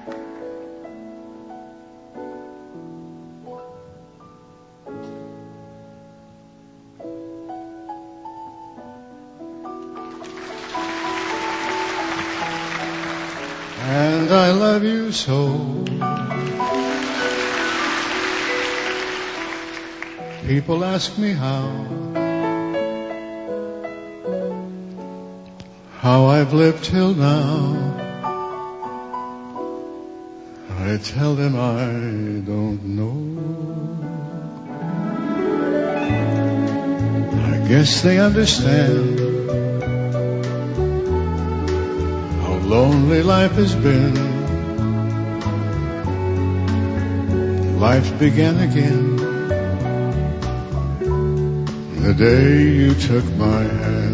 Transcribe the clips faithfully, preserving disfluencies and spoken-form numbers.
And I love you so. People ask me how, how I've lived till now. I tell them I don't know. I guess they understand how lonely life has been. Life began again the day you took my hand.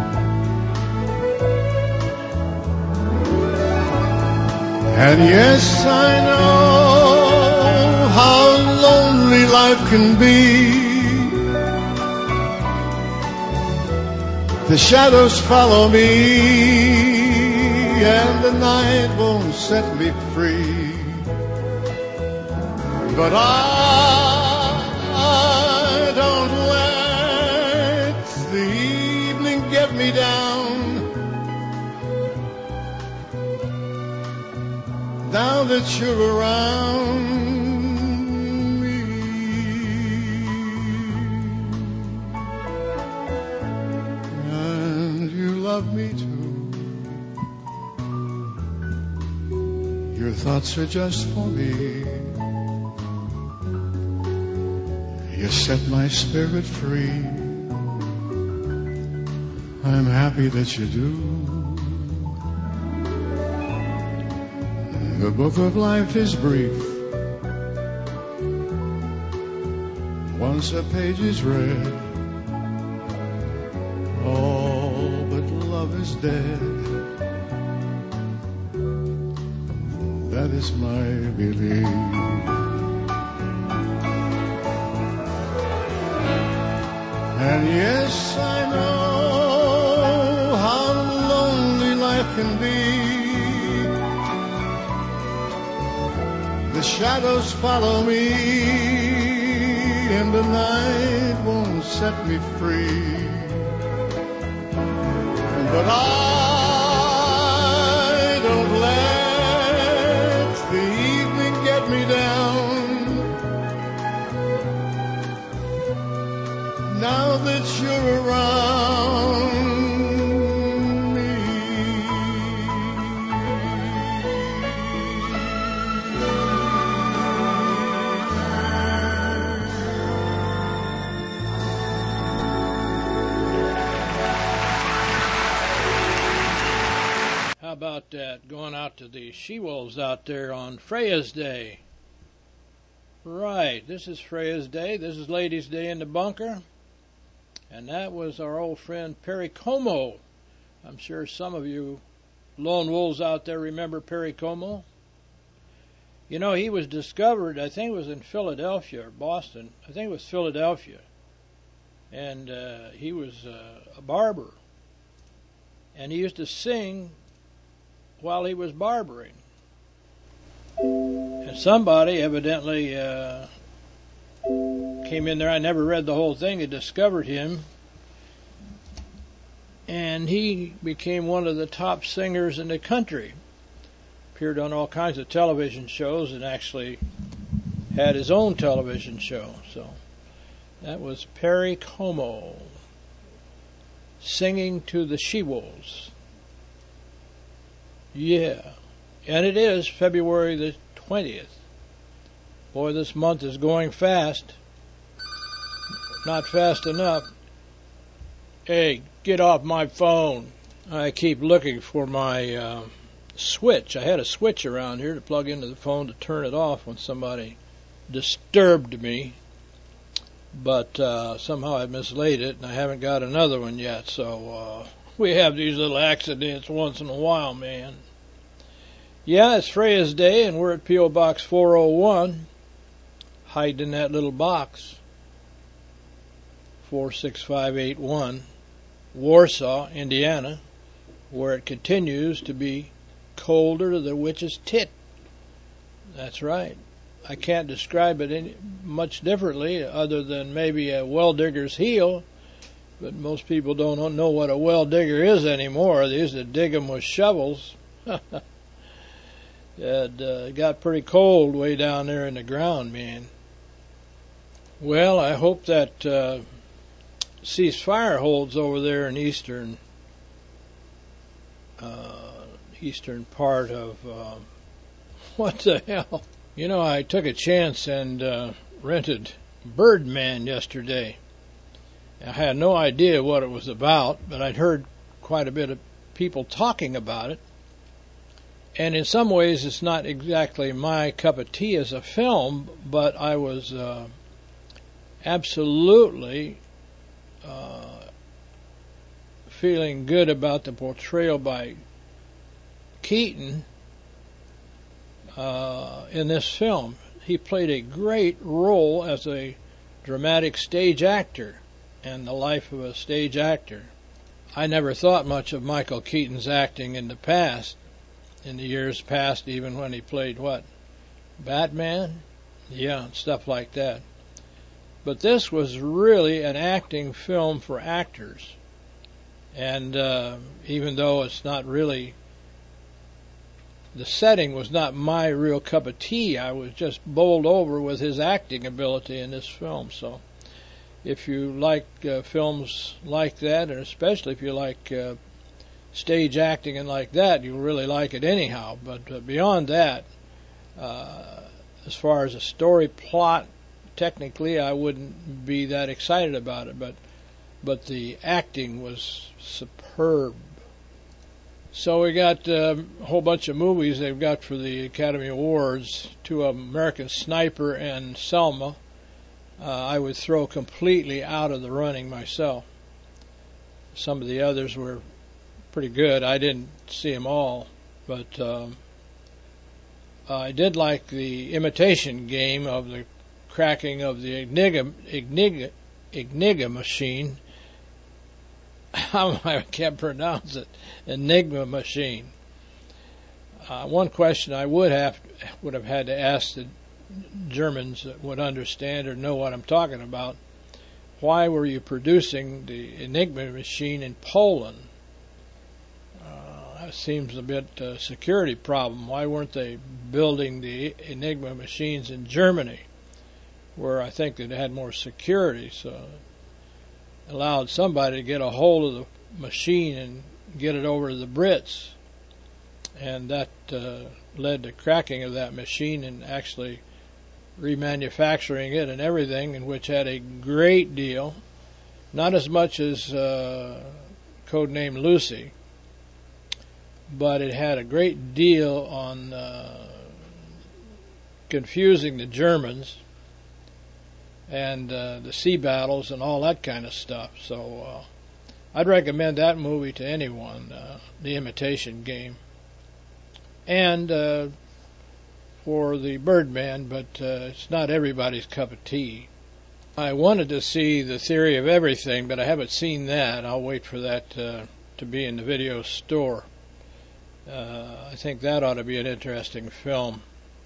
And yes, I know how lonely life can be. The shadows follow me, and the night won't set me free. But I, I don't let the evening get me down. Now that you're around me, and you love me too. Your thoughts are just for me. You set my spirit free. I'm happy that you do. The book of life is brief. Once a page is read, all but love is dead. That is my belief. And yes, I know how lonely life can be. The shadows follow me, and the night won't set me free. But I don't let the evening get me down. Now that you're around me. How about that? Going out to the She-Wolves out there on Freya's Day. Right, this is Freya's Day. This is Ladies' Day in the Bunker. And that was our old friend Perry Como. I'm sure some of you lone wolves out there remember Perry Como. You know, he was discovered, I think it was in Philadelphia or Boston. I think it was Philadelphia. And uh, he was uh, a barber. And he used to sing while he was barbering. And somebody evidently uh, came in there. I never read the whole thing. They discovered him. And he became one of the top singers in the country. Appeared on all kinds of television shows and actually had his own television show. So that was Perry Como singing to the She-Wolves. Yeah. And it is February the twentieth. Boy, this month is going fast. Not fast enough. Hey, get off my phone. I keep looking for my uh, switch. I had a switch around here to plug into the phone to turn it off when somebody disturbed me. But uh, somehow I mislaid it, and I haven't got another one yet. So uh, we have these little accidents once in a while, man. Yeah, it's Freya's Day, and we're at P O Box four oh one, hiding in that little box, four six five eight one, Warsaw, Indiana, where it continues to be colder to the witch's tit. That's right. I can't describe it any, much differently other than maybe a well digger's heel, but most people don't know what a well digger is anymore. They used to dig them with shovels. It uh, got pretty cold way down there in the ground, man. Well, I hope that uh, ceasefire holds over there in eastern uh, eastern part of uh, what the hell? You know, I took a chance and uh, rented Birdman yesterday. I had no idea what it was about, but I'd heard quite a bit of people talking about it. And in some ways, it's not exactly my cup of tea as a film, but I was uh, absolutely uh, feeling good about the portrayal by Keaton uh, in this film. He played a great role as a dramatic stage actor and the life of a stage actor. I never thought much of Michael Keaton's acting in the past, in the years past, even when he played what? Batman? Yeah, stuff like that. But this was really an acting film for actors. And uh, even though it's not really, the setting was not my real cup of tea, I was just bowled over with his acting ability in this film. So if you like uh, films like that, and especially if you like uh, stage acting and like that, you'll really like it anyhow. But uh, beyond that, uh, as far as a story plot, technically I wouldn't be that excited about it, but but the acting was superb. So we got uh, a whole bunch of movies they've got for the Academy Awards. Two of them, American Sniper and Selma, uh, I would throw completely out of the running myself. Some of the others were pretty good. I didn't see them all, but um, I did like the Imitation Game of the cracking of the Enigma, Enigma, Enigma machine. I can't pronounce it. Enigma machine. Uh, one question I would have would have had to ask the Germans that would understand or know what I'm talking about: why were you producing the Enigma machine in Poland? Uh, that seems a bit uh, security problem. Why weren't they building the Enigma machines in Germany, where I think it had more security? So allowed somebody to get a hold of the machine and get it over to the Brits, and that uh, led to cracking of that machine and actually remanufacturing it and everything, in which had a great deal, not as much as uh, Codename Lucy, but it had a great deal on uh, confusing the Germans and uh, the sea battles and all that kind of stuff. So uh, I'd recommend that movie to anyone, uh, The Imitation Game. And uh, for the Birdman, but uh, it's not everybody's cup of tea. I wanted to see The Theory of Everything, but I haven't seen that. I'll wait for that uh, to be in the video store. Uh, I think that ought to be an interesting film.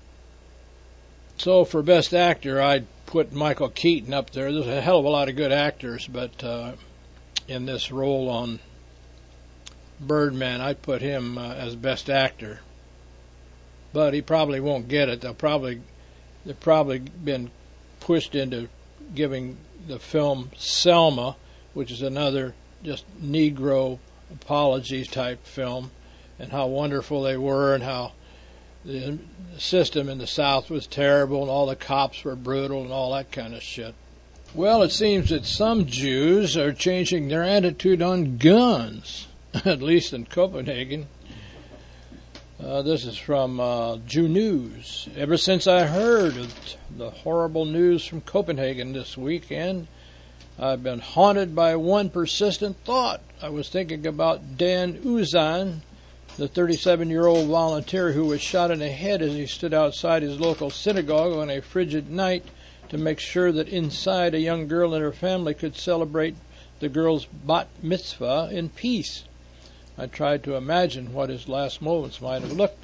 So for Best Actor, I'd put Michael Keaton up there. There's a hell of a lot of good actors, but uh, in this role on Birdman, I'd put him uh, as Best Actor. But he probably won't get it. They'll probably they've probably been pushed into giving the film Selma, which is another just Negro apology type film, and how wonderful they were, and how the system in the South was terrible, and all the cops were brutal, and all that kind of shit. Well, it seems that some Jews are changing their attitude on guns, at least in Copenhagen. Uh, this is from uh, Jew News. Ever since I heard of the horrible news from Copenhagen this weekend, I've been haunted by one persistent thought. I was thinking about Dan Uzan, the thirty-seven-year-old volunteer who was shot in the head as he stood outside his local synagogue on a frigid night to make sure that inside a young girl and her family could celebrate the girl's bat mitzvah in peace. I tried to imagine what his last moments might have looked like.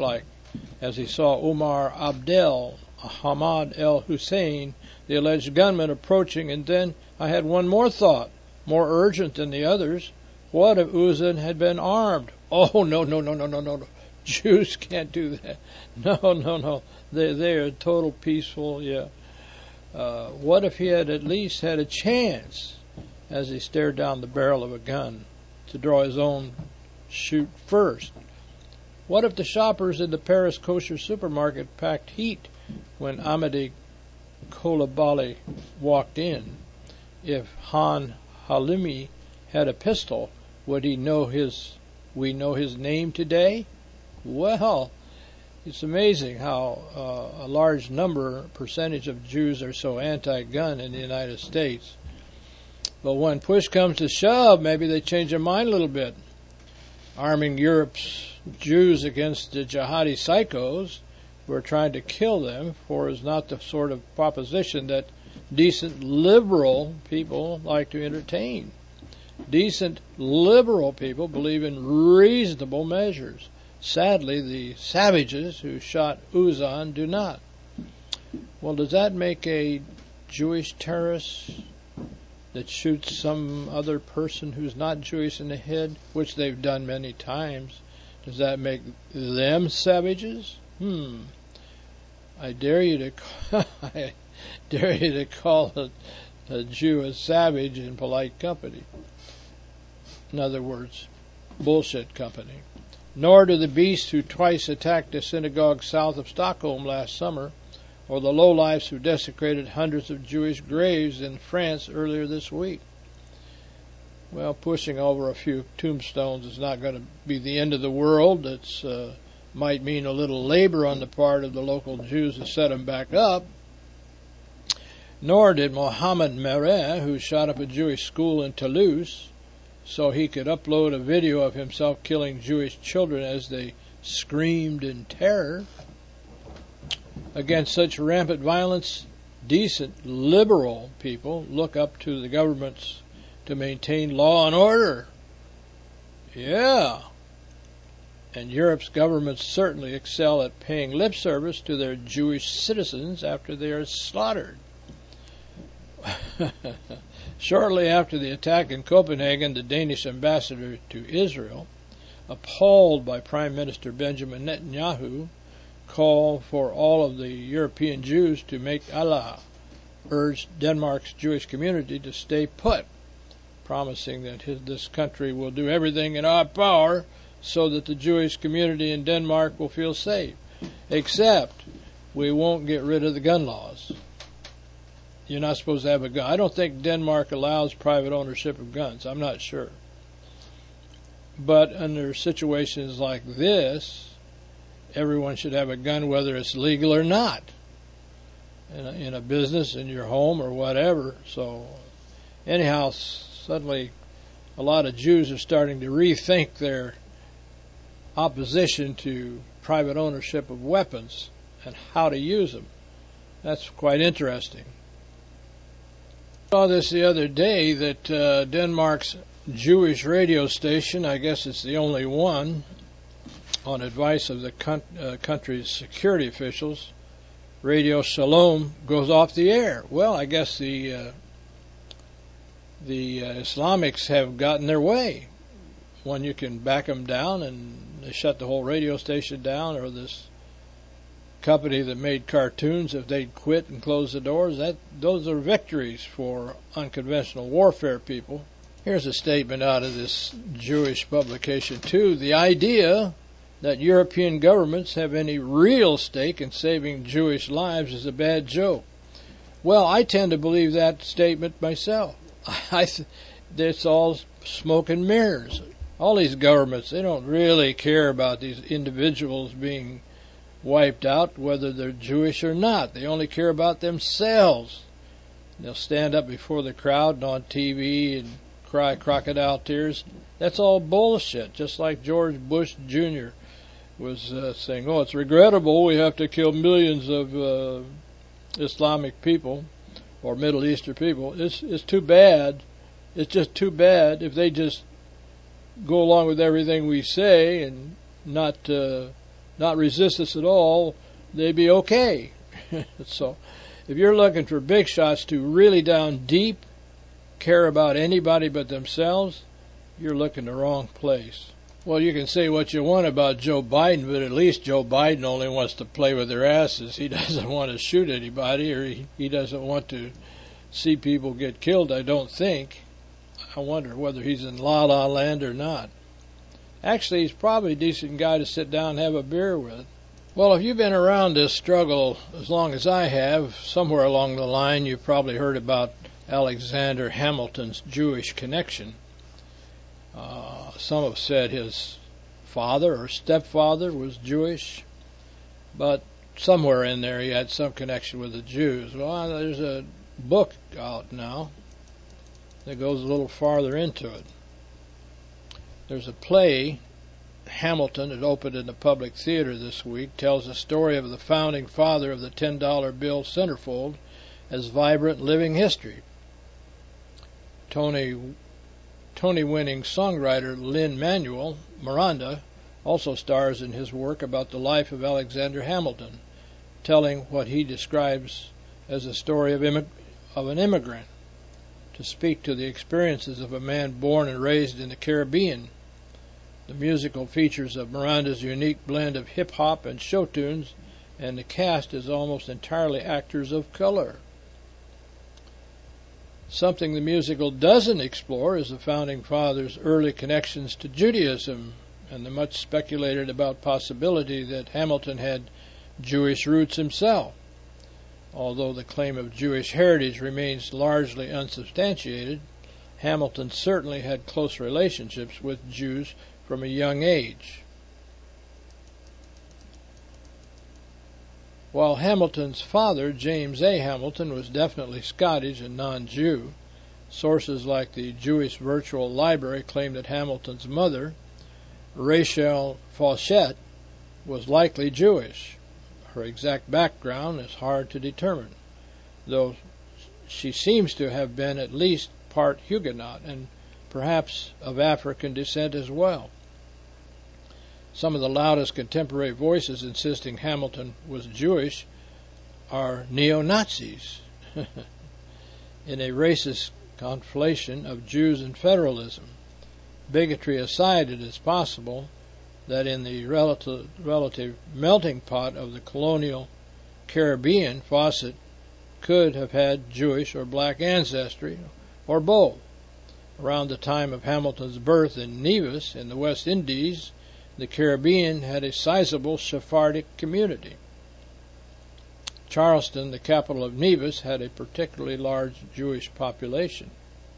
as he saw Umar Abdel Ahmad El Hussein, the alleged gunman, approaching. And then I had one more thought, more urgent than the others. What if Uzan had been armed? Oh, no, no, no, no, no, no, no. Jews can't do that. No, no, no. They, they are total peaceful, yeah. Uh, what if he had at least had a chance, as he stared down the barrel of a gun, to draw his own shoot first? What if the shoppers in the Paris kosher supermarket packed heat when Ahmadi Kolabali walked in? If Han Halimi had a pistol, would he know his, we know his name today? Well, it's amazing how uh, a large number, percentage of Jews are so anti-gun in the United States. But when push comes to shove, maybe they change their mind a little bit. Arming Europe's Jews against the jihadi psychos who are trying to kill them for is not the sort of proposition that decent liberal people like to entertain. Decent liberal people believe in reasonable measures. Sadly, the savages who shot Uzan do not. Well, does that make a Jewish terrorist that shoots some other person who's not Jewish in the head, which they've done many times, does that make them savages? Hmm. I dare you to call, I dare you to call a, a Jew a savage in polite company. In other words, bullshit company. Nor do the beasts who twice attacked a synagogue south of Stockholm last summer, or the lowlifes who desecrated hundreds of Jewish graves in France earlier this week. Well, pushing over a few tombstones is not going to be the end of the world. It uh, might mean a little labor on the part of the local Jews to set them back up. Nor did Mohammed Mereh, who shot up a Jewish school in Toulouse, so he could upload a video of himself killing Jewish children as they screamed in terror. Against such rampant violence, decent, liberal people look up to the governments to maintain law and order. Yeah. And Europe's governments certainly excel at paying lip service to their Jewish citizens after they are slaughtered. Shortly after the attack in Copenhagen, the Danish ambassador to Israel, appalled by Prime Minister Benjamin Netanyahu, called for all of the European Jews to make Allah, urged Denmark's Jewish community to stay put, promising that his, this country will do everything in our power so that the Jewish community in Denmark will feel safe, except we won't get rid of the gun laws. You're not supposed to have a gun. I don't think Denmark allows private ownership of guns. I'm not sure. But under situations like this, everyone should have a gun, whether it's legal or not, in a, in a business, in your home, or whatever. So, anyhow, suddenly a lot of Jews are starting to rethink their opposition to private ownership of weapons and how to use them. That's quite interesting. I saw this the other day that uh, Denmark's Jewish radio station, I guess it's the only one, on advice of the con- uh, country's security officials, Radio Shalom, goes off the air. Well, I guess the uh, the uh, Islamics have gotten their way. When you can back them down and they shut the whole radio station down, or this company that made cartoons, if they'd quit and close the doors, that those are victories for unconventional warfare people. Here's a statement out of this Jewish publication too. The idea that European governments have any real stake in saving Jewish lives is a bad joke. Well, I tend to believe that statement myself. I th- it's all smoke and mirrors. All these governments, they don't really care about these individuals being wiped out, whether they're Jewish or not. They only care about themselves. They'll stand up before the crowd and on T V and cry crocodile tears. That's all bullshit, just like George Bush Junior was uh, saying, oh, it's regrettable we have to kill millions of uh, Islamic people or Middle Eastern people. It's, it's too bad. It's just too bad if they just go along with everything we say and not uh, not resist us at all, they'd be okay. So if you're looking for big shots to really down deep care about anybody but themselves, you're looking the wrong place. Well, you can say what you want about Joe Biden, but at least Joe Biden only wants to play with their asses. He doesn't want to shoot anybody, or he, he doesn't want to see people get killed, I don't think. I wonder whether he's in La La Land or not. Actually, he's probably a decent guy to sit down and have a beer with. Well, if you've been around this struggle as long as I have, somewhere along the line you've probably heard about Alexander Hamilton's Jewish connection. Uh, some have said his father or stepfather was Jewish, but somewhere in there he had some connection with the Jews. Well, there's a book out now that goes a little farther into it. There's a play, Hamilton, that opened in the public theater this week, tells the story of the founding father of the ten dollar bill centerfold as vibrant living history. Tony Tony-winning songwriter Lin-Manuel Miranda also stars in his work about the life of Alexander Hamilton, telling what he describes as a story of, immig- of an immigrant to speak to the experiences of a man born and raised in the Caribbean. The musical features of Miranda's unique blend of hip-hop and show tunes, and the cast is almost entirely actors of color. Something the musical doesn't explore is the Founding Fathers' early connections to Judaism and the much speculated about possibility that Hamilton had Jewish roots himself. Although the claim of Jewish heritage remains largely unsubstantiated, Hamilton certainly had close relationships with Jews from a young age. While Hamilton's father, James A. Hamilton, was definitely Scottish and non-Jew, sources like the Jewish Virtual Library claim that Hamilton's mother, Rachel Fauchette, was likely Jewish. Her exact background is hard to determine, though she seems to have been at least part Huguenot and perhaps of African descent as well. Some of the loudest contemporary voices insisting Hamilton was Jewish are neo-Nazis in a racist conflation of Jews and federalism. Bigotry aside, it is possible that in the relative, relative melting pot of the colonial Caribbean, Fawcett could have had Jewish or black ancestry, or both. Around the time of Hamilton's birth in Nevis in the West Indies, the Caribbean had a sizable Sephardic community. Charleston, the capital of Nevis, had a particularly large Jewish population.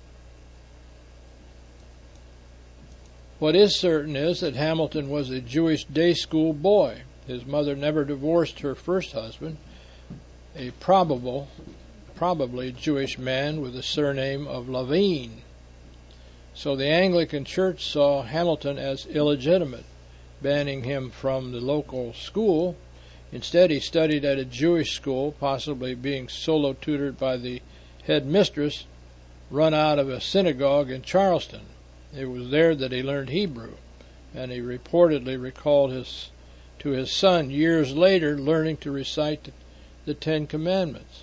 What is certain is that Hamilton was a Jewish day school boy. His mother never divorced her first husband, a probable, probably Jewish man with the surname of Levine. So the Anglican Church saw Hamilton as illegitimate, banning him from the local school. Instead, he studied at a Jewish school, possibly being solo tutored by the headmistress, run out of a synagogue in Charleston. It was there that he learned Hebrew, and he reportedly recalled his to his son years later learning to recite the, the Ten Commandments.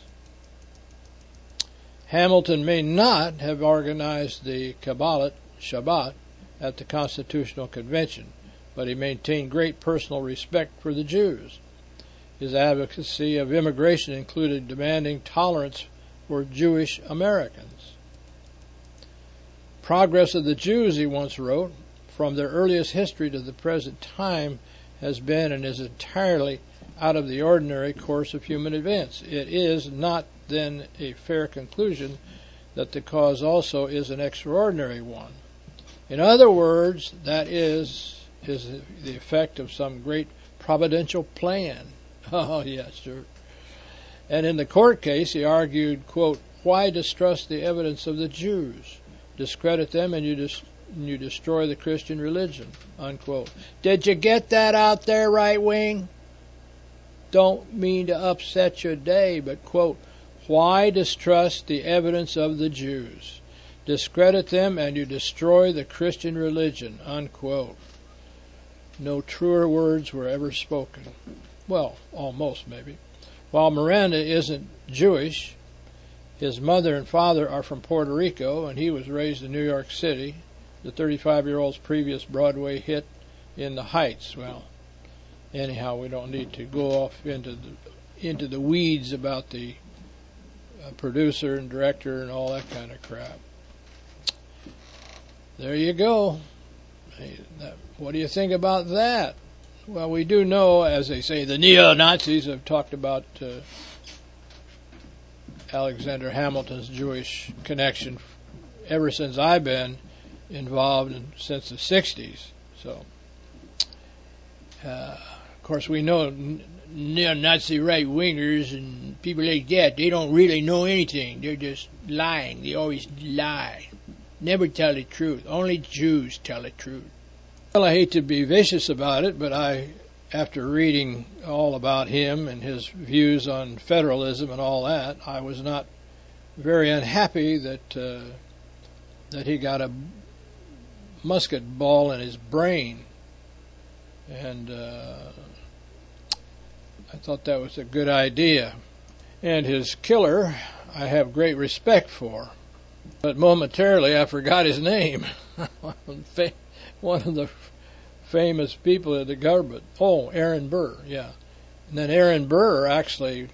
Hamilton may not have organized the Kabbalah Shabbat at the Constitutional Convention, but he maintained great personal respect for the Jews. His advocacy of immigration included demanding tolerance for Jewish Americans. Progress of the Jews, he once wrote, from their earliest history to the present time has been and is entirely out of the ordinary course of human events. It is not then a fair conclusion that the cause also is an extraordinary one. In other words, that is is the effect of some great providential plan. Oh, yes, sir. And in the court case, he argued, quote, why distrust the evidence of the Jews? Discredit them and you, dis- you destroy the Christian religion, unquote. Did you get that out there, right wing? Don't mean to upset your day, but, quote, why distrust the evidence of the Jews? Discredit them and you destroy the Christian religion, unquote. No truer words were ever spoken. Well, almost, maybe. While Miranda isn't Jewish, his mother and father are from Puerto Rico, and he was raised in New York City, the thirty-five-year-old's previous Broadway hit In the Heights. Well, anyhow, we don't need to go off into the, into the weeds about the uh, producer and director and all that kind of crap. There you go. Hey, that, what do you think about that? Well, we do know, as they say, the neo-Nazis have talked about uh, Alexander Hamilton's Jewish connection ever since I've been involved in, since the sixties. So, uh, of course, we know neo-Nazi right-wingers and people like that, they don't really know anything. They're just lying. They always lie. Never tell the truth. Only Jews tell the truth. Well, I hate to be vicious about it, but I, after reading all about him and his views on federalism and all that, I was not very unhappy that uh, that he got a musket ball in his brain. And uh, I thought that was a good idea. And his killer, I have great respect for. But momentarily, I forgot his name. One of the famous people of the government. Oh, Aaron Burr, yeah. And then Aaron Burr actually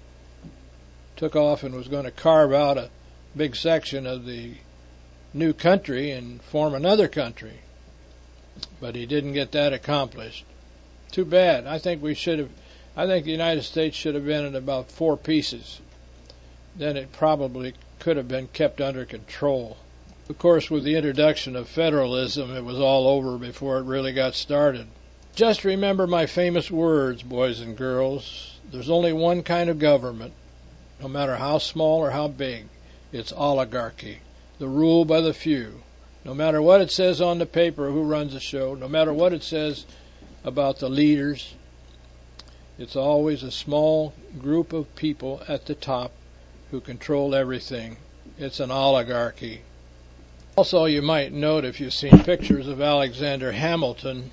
took off and was going to carve out a big section of the new country and form another country. But he didn't get that accomplished. Too bad. I think we should have, I think the United States should have been in about four pieces. Then it probably could have been kept under control. Of course, with the introduction of federalism, it was all over before it really got started. Just remember my famous words, boys and girls. There's only one kind of government, no matter how small or how big. It's oligarchy, the rule by the few. No matter what it says on the paper who runs the show, no matter what it says about the leaders, it's always a small group of people at the top who control everything. It's an oligarchy. Also, you might note, if you've seen pictures of Alexander Hamilton,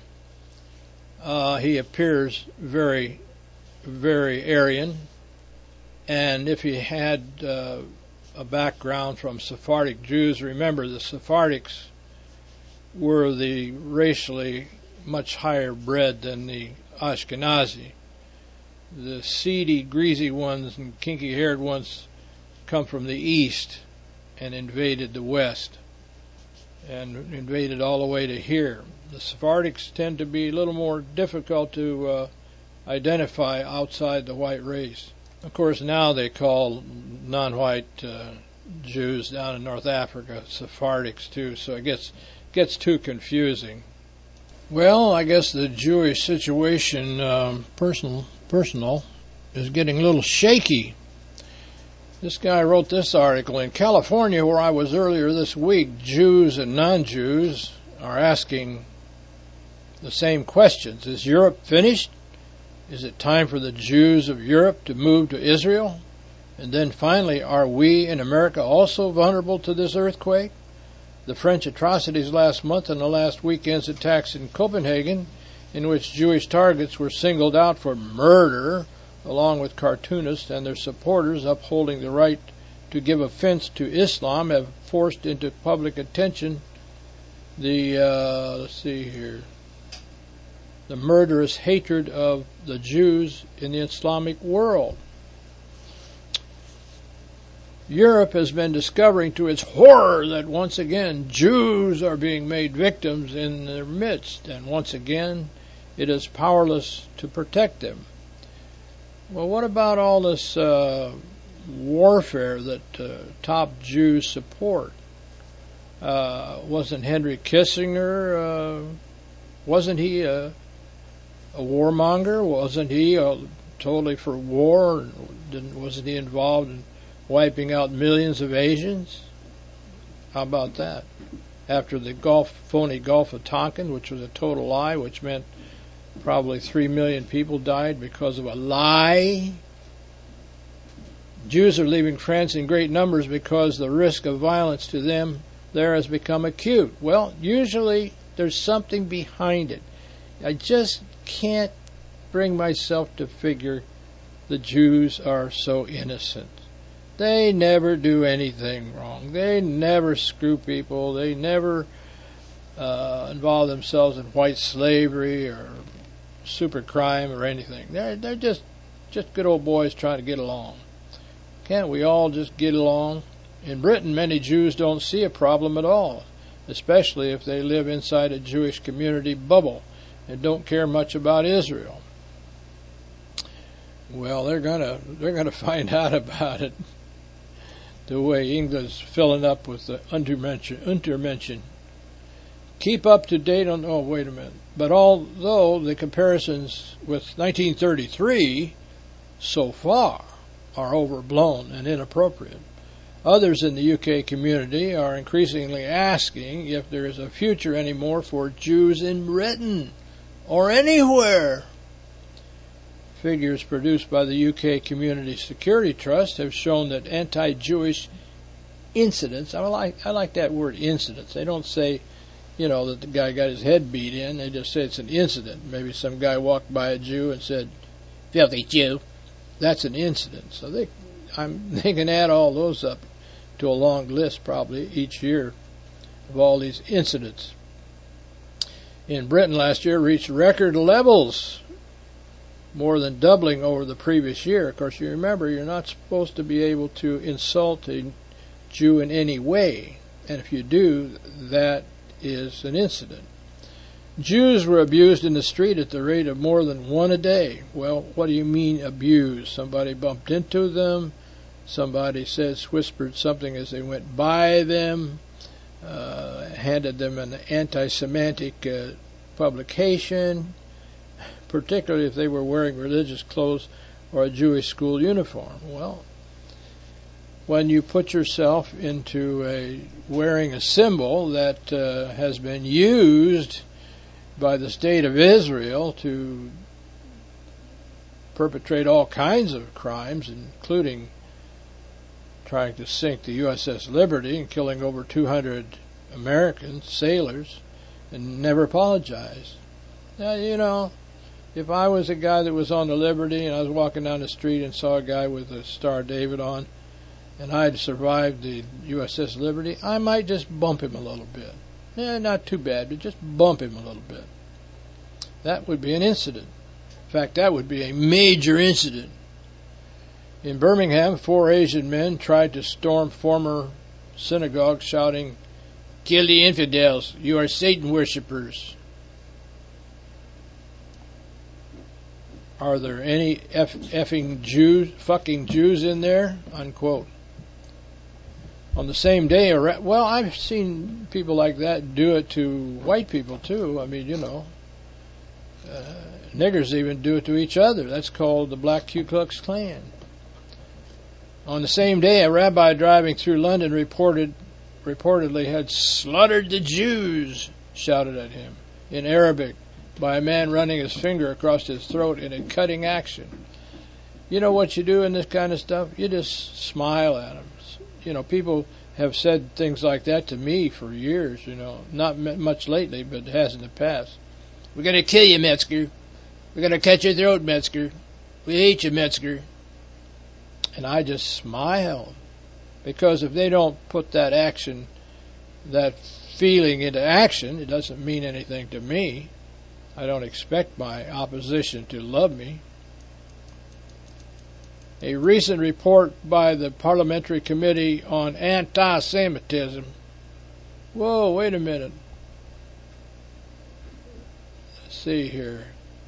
uh, he appears very, very Aryan. And if he had uh, a background from Sephardic Jews, remember the Sephardics were the racially much higher bred than the Ashkenazi. The seedy, greasy ones and kinky-haired ones come from the east and invaded the west and invaded all the way to here. The Sephardics tend to be a little more difficult to uh, identify outside the white race. Of course, now they call non-white uh, Jews down in North Africa Sephardics too, so it gets gets too confusing. Well, I guess the Jewish situation, um, personal, personal, is getting a little shaky. This guy wrote this article. In California, where I was earlier this week, Jews and non-Jews are asking the same questions. Is Europe finished? Is it time for the Jews of Europe to move to Israel? And then finally, are we in America also vulnerable to this earthquake? The French atrocities last month and the last weekend's attacks in Copenhagen, in which Jewish targets were singled out for murder, along with cartoonists and their supporters upholding the right to give offense to Islam, have forced into public attention the, uh, let's see here, the murderous hatred of the Jews in the Islamic world. Europe has been discovering to its horror that once again Jews are being made victims in their midst, and once again it is powerless to protect them. Well, what about all this uh, warfare that uh, top Jews support? Uh, wasn't Henry Kissinger, uh, wasn't he a, a warmonger? Wasn't he uh, totally for war? Didn't, wasn't he involved in wiping out millions of Asians? How about that? After the Gulf, phony Gulf of Tonkin, which was a total lie, which meant probably three million people died because of a lie. Jews are leaving France in great numbers because the risk of violence to them there has become acute. Well, usually there's something behind it. I just can't bring myself to figure the Jews are so innocent. They never do anything wrong. They never screw people. They never uh, involve themselves in white slavery or super crime or anything. They're they're just just good old boys trying to get along. Can't we all just get along? In Britain, many Jews don't see a problem at all, especially if they live inside a Jewish community bubble and don't care much about Israel. Well, they're gonna they're gonna find out about it the way England's filling up with the undermention. undermention. Keep up to date on. Oh, wait a minute. But although the comparisons with nineteen thirty-three so far are overblown and inappropriate, others in the U K community are increasingly asking if there is a future anymore for Jews in Britain or anywhere. Figures produced by the U K Community Security Trust have shown that anti-Jewish incidents, I like I like that word incidents. They don't say, you know, that the guy got his head beat in. They just say it's an incident. Maybe some guy walked by a Jew and said, "Filthy Jew." That's an incident. So they, I'm, they can add all those up to a long list probably each year of all these incidents. In Britain last year reached record levels, more than doubling over the previous year. Of course, you remember you're not supposed to be able to insult a Jew in any way, and if you do, that is an incident. Jews were abused in the street at the rate of more than one a day. Well, what do you mean abused? Somebody bumped into them, somebody says whispered something as they went by them, uh, handed them an anti-Semitic uh, publication, particularly if they were wearing religious clothes or a Jewish school uniform. Well, when you put yourself into a wearing a symbol that uh, has been used by the state of Israel to perpetrate all kinds of crimes, including trying to sink the U S S Liberty and killing over two hundred American sailors, and never apologized. Now, you know, if I was a guy that was on the Liberty and I was walking down the street and saw a guy with a Star of David on, and I'd survived the U S S Liberty, I might just bump him a little bit. Eh, not too bad, but just bump him a little bit. That would be an incident. In fact, that would be a major incident. In Birmingham, four Asian men tried to storm former synagogue shouting, "Kill the infidels, you are Satan worshippers." Are there any F- effing Jews, fucking Jews in there? Unquote. On the same day, well, I've seen people like that do it to white people too. I mean, you know, uh, niggers even do it to each other. That's called the Black Ku Klux Klan. On the same day, a rabbi driving through London reported, reportedly had slaughtered the Jews, shouted at him in Arabic by a man running his finger across his throat in a cutting action. You know what you do in this kind of stuff? You just smile at them. You know, people have said things like that to me for years, you know, not m- much lately, but it has in the past. "We're going to kill you, Metzger. We're going to cut your throat, Metzger. We hate you, Metzger." And I just smile, because if they don't put that action, that feeling into action, it doesn't mean anything to me. I don't expect my opposition to love me. A recent report by the Parliamentary Committee on Anti-Semitism. Whoa, wait a minute. Let's see here.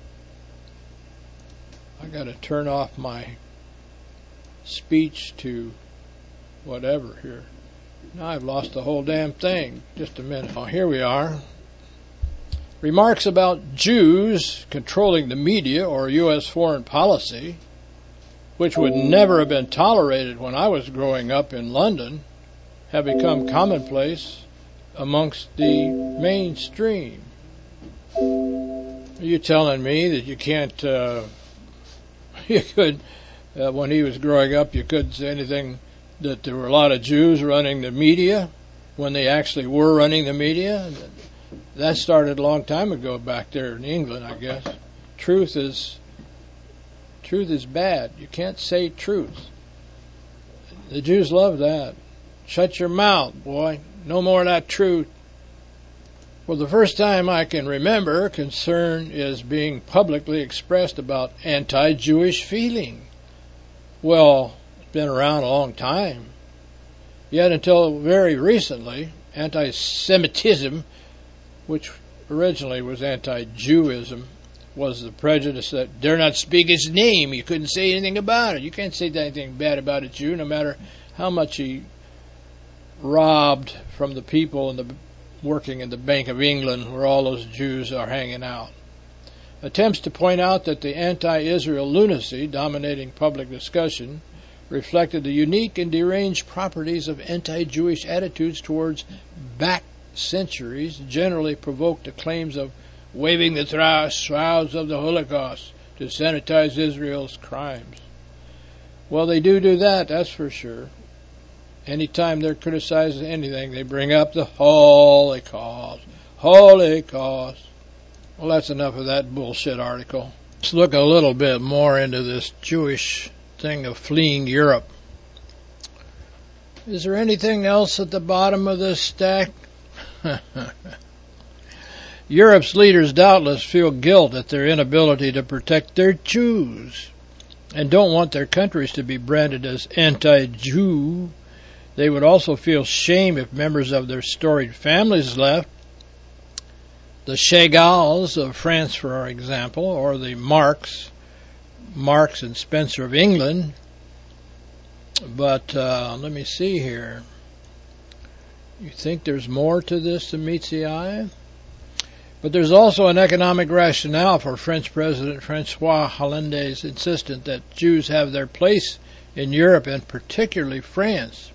I got to turn off my speech to whatever here. Now I've lost the whole damn thing. Just a minute. Oh, here we are. Remarks about Jews controlling the media or U S foreign policy, which would never have been tolerated when I was growing up in London, have become commonplace amongst the mainstream. Are you telling me that you can't, uh, you could, uh, when he was growing up, you couldn't say anything, that there were a lot of Jews running the media when they actually were running the media? That started a long time ago back there in England, I guess. Truth is truth is bad. You can't say truth. The Jews love that. Shut your mouth, boy. No more of that truth. For the first time I can remember, concern is being publicly expressed about anti-Jewish feeling. Well, it's been around a long time. Yet until very recently, anti-Semitism, which originally was anti-Jewism, was the prejudice that dare not speak his name. You couldn't say anything about it. You can't say anything bad about a Jew, no matter how much he robbed from the people in the working in the Bank of England, where all those Jews are hanging out. Attempts to point out that the anti-Israel lunacy dominating public discussion reflected the unique and deranged properties of anti-Jewish attitudes towards back centuries generally provoked the claims of waving the shrouds of the Holocaust to sanitize Israel's crimes. Well, they do do that, that's for sure. Anytime they're criticizing anything, they bring up the Holocaust. Holocaust. Well, that's enough of that bullshit article. Let's look a little bit more into this Jewish thing of fleeing Europe. Is there anything else at the bottom of this stack? Europe's leaders doubtless feel guilt at their inability to protect their Jews and don't want their countries to be branded as anti-Jew. They would also feel shame if members of their storied families left. The Chagalls of France, for example, or the Marx, Marx and Spencer of England. But uh, let me see here. You think there's more to this than meets the eye? But there's also an economic rationale for French President Francois Hollande's insistence that Jews have their place in Europe and particularly France.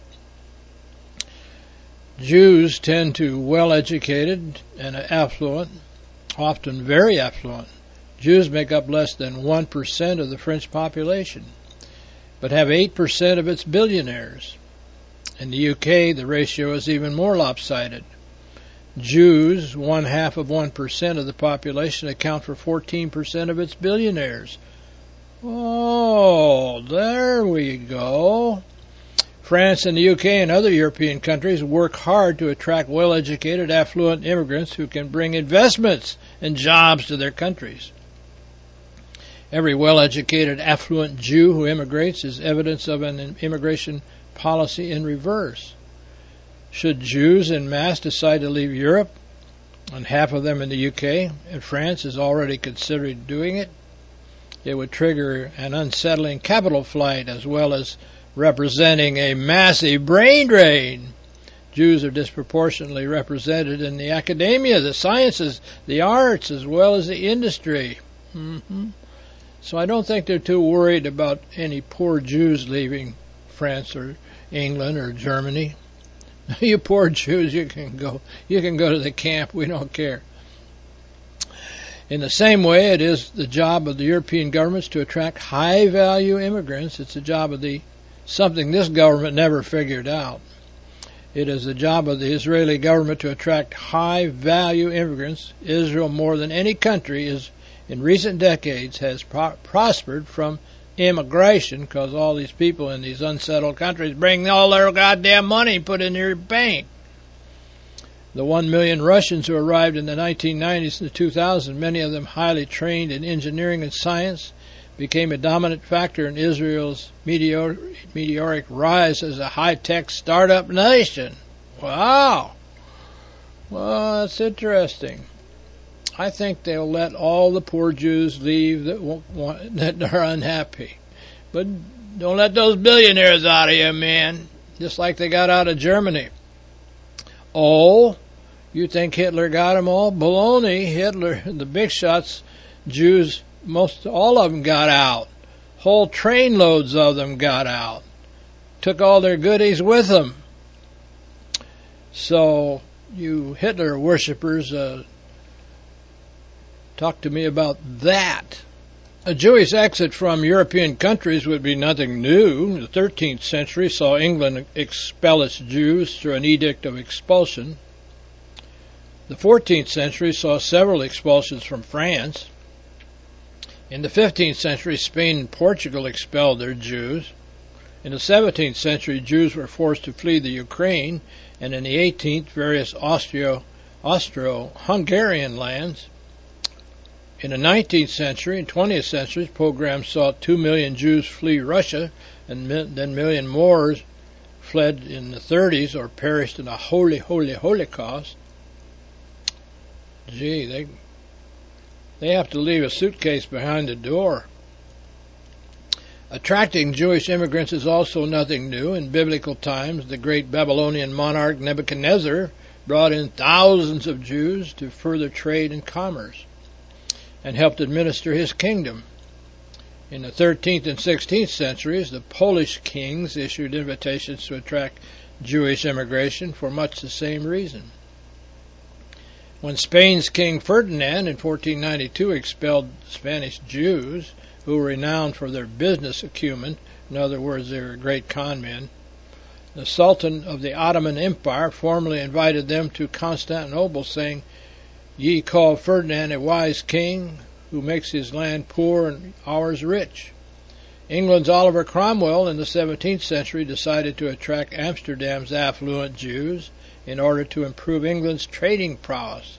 Jews tend to well-educated and affluent, often very affluent. Jews make up less than one percent of the French population, but have eight percent of its billionaires. In the U K, the ratio is even more lopsided. Jews, one half of one percent of the population, account for fourteen percent of its billionaires. Oh, there we go. France and the U K and other European countries work hard to attract well-educated, affluent immigrants who can bring investments and jobs to their countries. Every well-educated, affluent Jew who immigrates is evidence of an immigration policy in reverse. Should Jews en masse decide to leave Europe, and half of them in the U K, and France is already considering doing it, it would trigger an unsettling capital flight as well as representing a massive brain drain. Jews are disproportionately represented in the academia, the sciences, the arts, as well as the industry. Mm-hmm. So I don't think they're too worried about any poor Jews leaving France or England or Germany. You poor Jews, you can go. You can go to the camp. We don't care. In the same way, it is the job of the European governments to attract high-value immigrants. It's the job of the something this government never figured out. It is the job of the Israeli government to attract high-value immigrants. Israel, more than any country, is in recent decades has pro- prospered from immigration because all these people in these unsettled countries bring all their goddamn money and put it in their bank. The one million Russians who arrived in the nineteen nineties and the two thousands, many of them highly trained in engineering and science, became a dominant factor in Israel's meteor, meteoric rise as a high-tech startup nation. Wow. Well, that's interesting. I think they'll let all the poor Jews leave that won't want, that are unhappy. But don't let those billionaires out of here, man. Just like they got out of Germany. Oh, you think Hitler got them all? Baloney. Hitler, the big shots, Jews, most all of them got out. Whole train loads of them got out. Took all their goodies with them. So, you Hitler worshippers, uh, talk to me about that. A Jewish exit from European countries would be nothing new. The thirteenth century saw England expel its Jews through an edict of expulsion. The fourteenth century saw several expulsions from France. In the fifteenth century, Spain and Portugal expelled their Jews. In the seventeenth century, Jews were forced to flee the Ukraine, and in the eighteenth, various Austro, Austro-Hungarian lands. In the nineteenth century and twentieth centuries, pogroms saw two million Jews flee Russia, and then a million more fled in the thirties or perished in a holy, holy Holocaust. Gee, they they have to leave a suitcase behind the door. Attracting Jewish immigrants is also nothing new. In biblical times, the great Babylonian monarch Nebuchadnezzar brought in thousands of Jews to further trade and commerce and helped administer his kingdom. In the thirteenth and sixteenth centuries, the Polish kings issued invitations to attract Jewish immigration for much the same reason. When Spain's King Ferdinand in fourteen ninety-two expelled Spanish Jews, who were renowned for their business acumen, in other words, they were great con men, the Sultan of the Ottoman Empire formally invited them to Constantinople, saying, "Ye call Ferdinand a wise king, who makes his land poor and ours rich." England's Oliver Cromwell in the seventeenth century decided to attract Amsterdam's affluent Jews in order to improve England's trading prowess.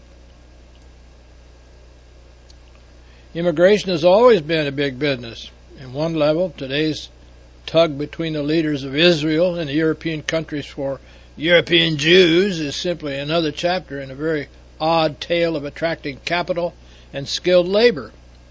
Immigration has always been a big business. In one level, today's tug between the leaders of Israel and the European countries for European Jews is simply another chapter in a very odd tale of attracting capital and skilled labor.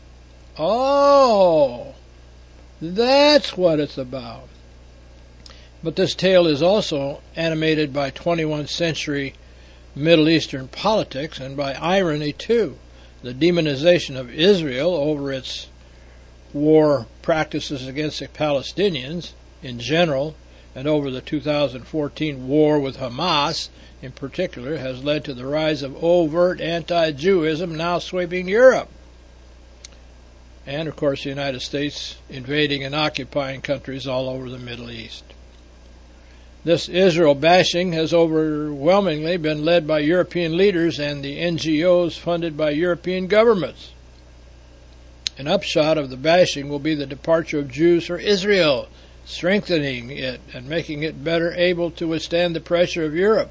Oh, that's what it's about. But this tale is also animated by twenty-first century Middle Eastern politics and by irony too. The demonization of Israel over its war practices against the Palestinians in general and over the two thousand fourteen war with Hamas in particular has led to the rise of overt anti-Jewism now sweeping Europe. And, of course, the United States invading and occupying countries all over the Middle East. This Israel bashing has overwhelmingly been led by European leaders and the N G Os funded by European governments. An upshot of the bashing will be the departure of Jews for Israel, strengthening it and making it better able to withstand the pressure of Europe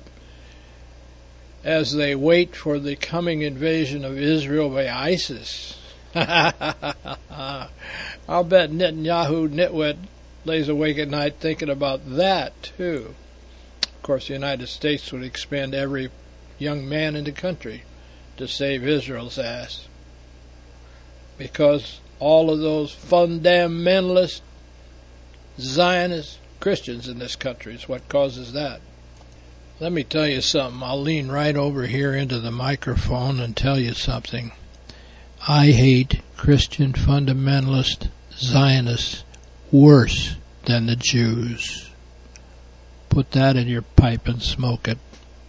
as they wait for the coming invasion of Israel by ISIS. I'll bet Netanyahu nitwit lays awake at night thinking about that too. Of course, the United States would expend every young man in the country to save Israel's ass, because all of those fundamentalist Zionist Christians in this country is what causes that. Let me tell you something. I'll lean right over here into the microphone and tell you something. I hate Christian fundamentalist Zionists worse than the Jews. Put that in your pipe and smoke it.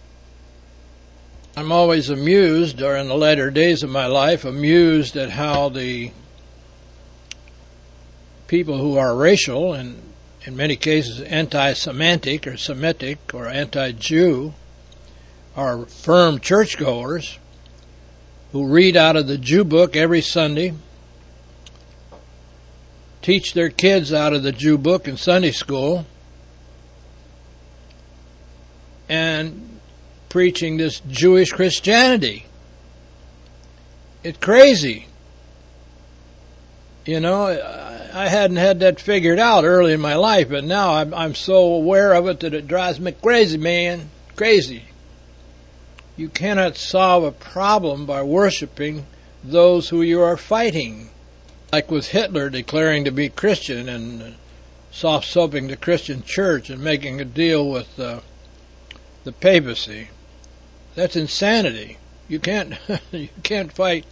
I'm always amused, or in the latter days of my life, amused at how the people who are racial and in many cases anti-Semitic or Semitic or anti-Jew are firm churchgoers who read out of the Jew book every Sunday, teach their kids out of the Jew book in Sunday school, and preaching this Jewish Christianity. It's crazy. You know, I hadn't had that figured out early in my life, but now I'm, I'm so aware of it that it drives me crazy, man. Crazy. You cannot solve a problem by worshiping those who you are fighting. Like with Hitler declaring to be Christian and soft-soaping the Christian church and making a deal with uh, the papacy. That's insanity. You can't you can't fight.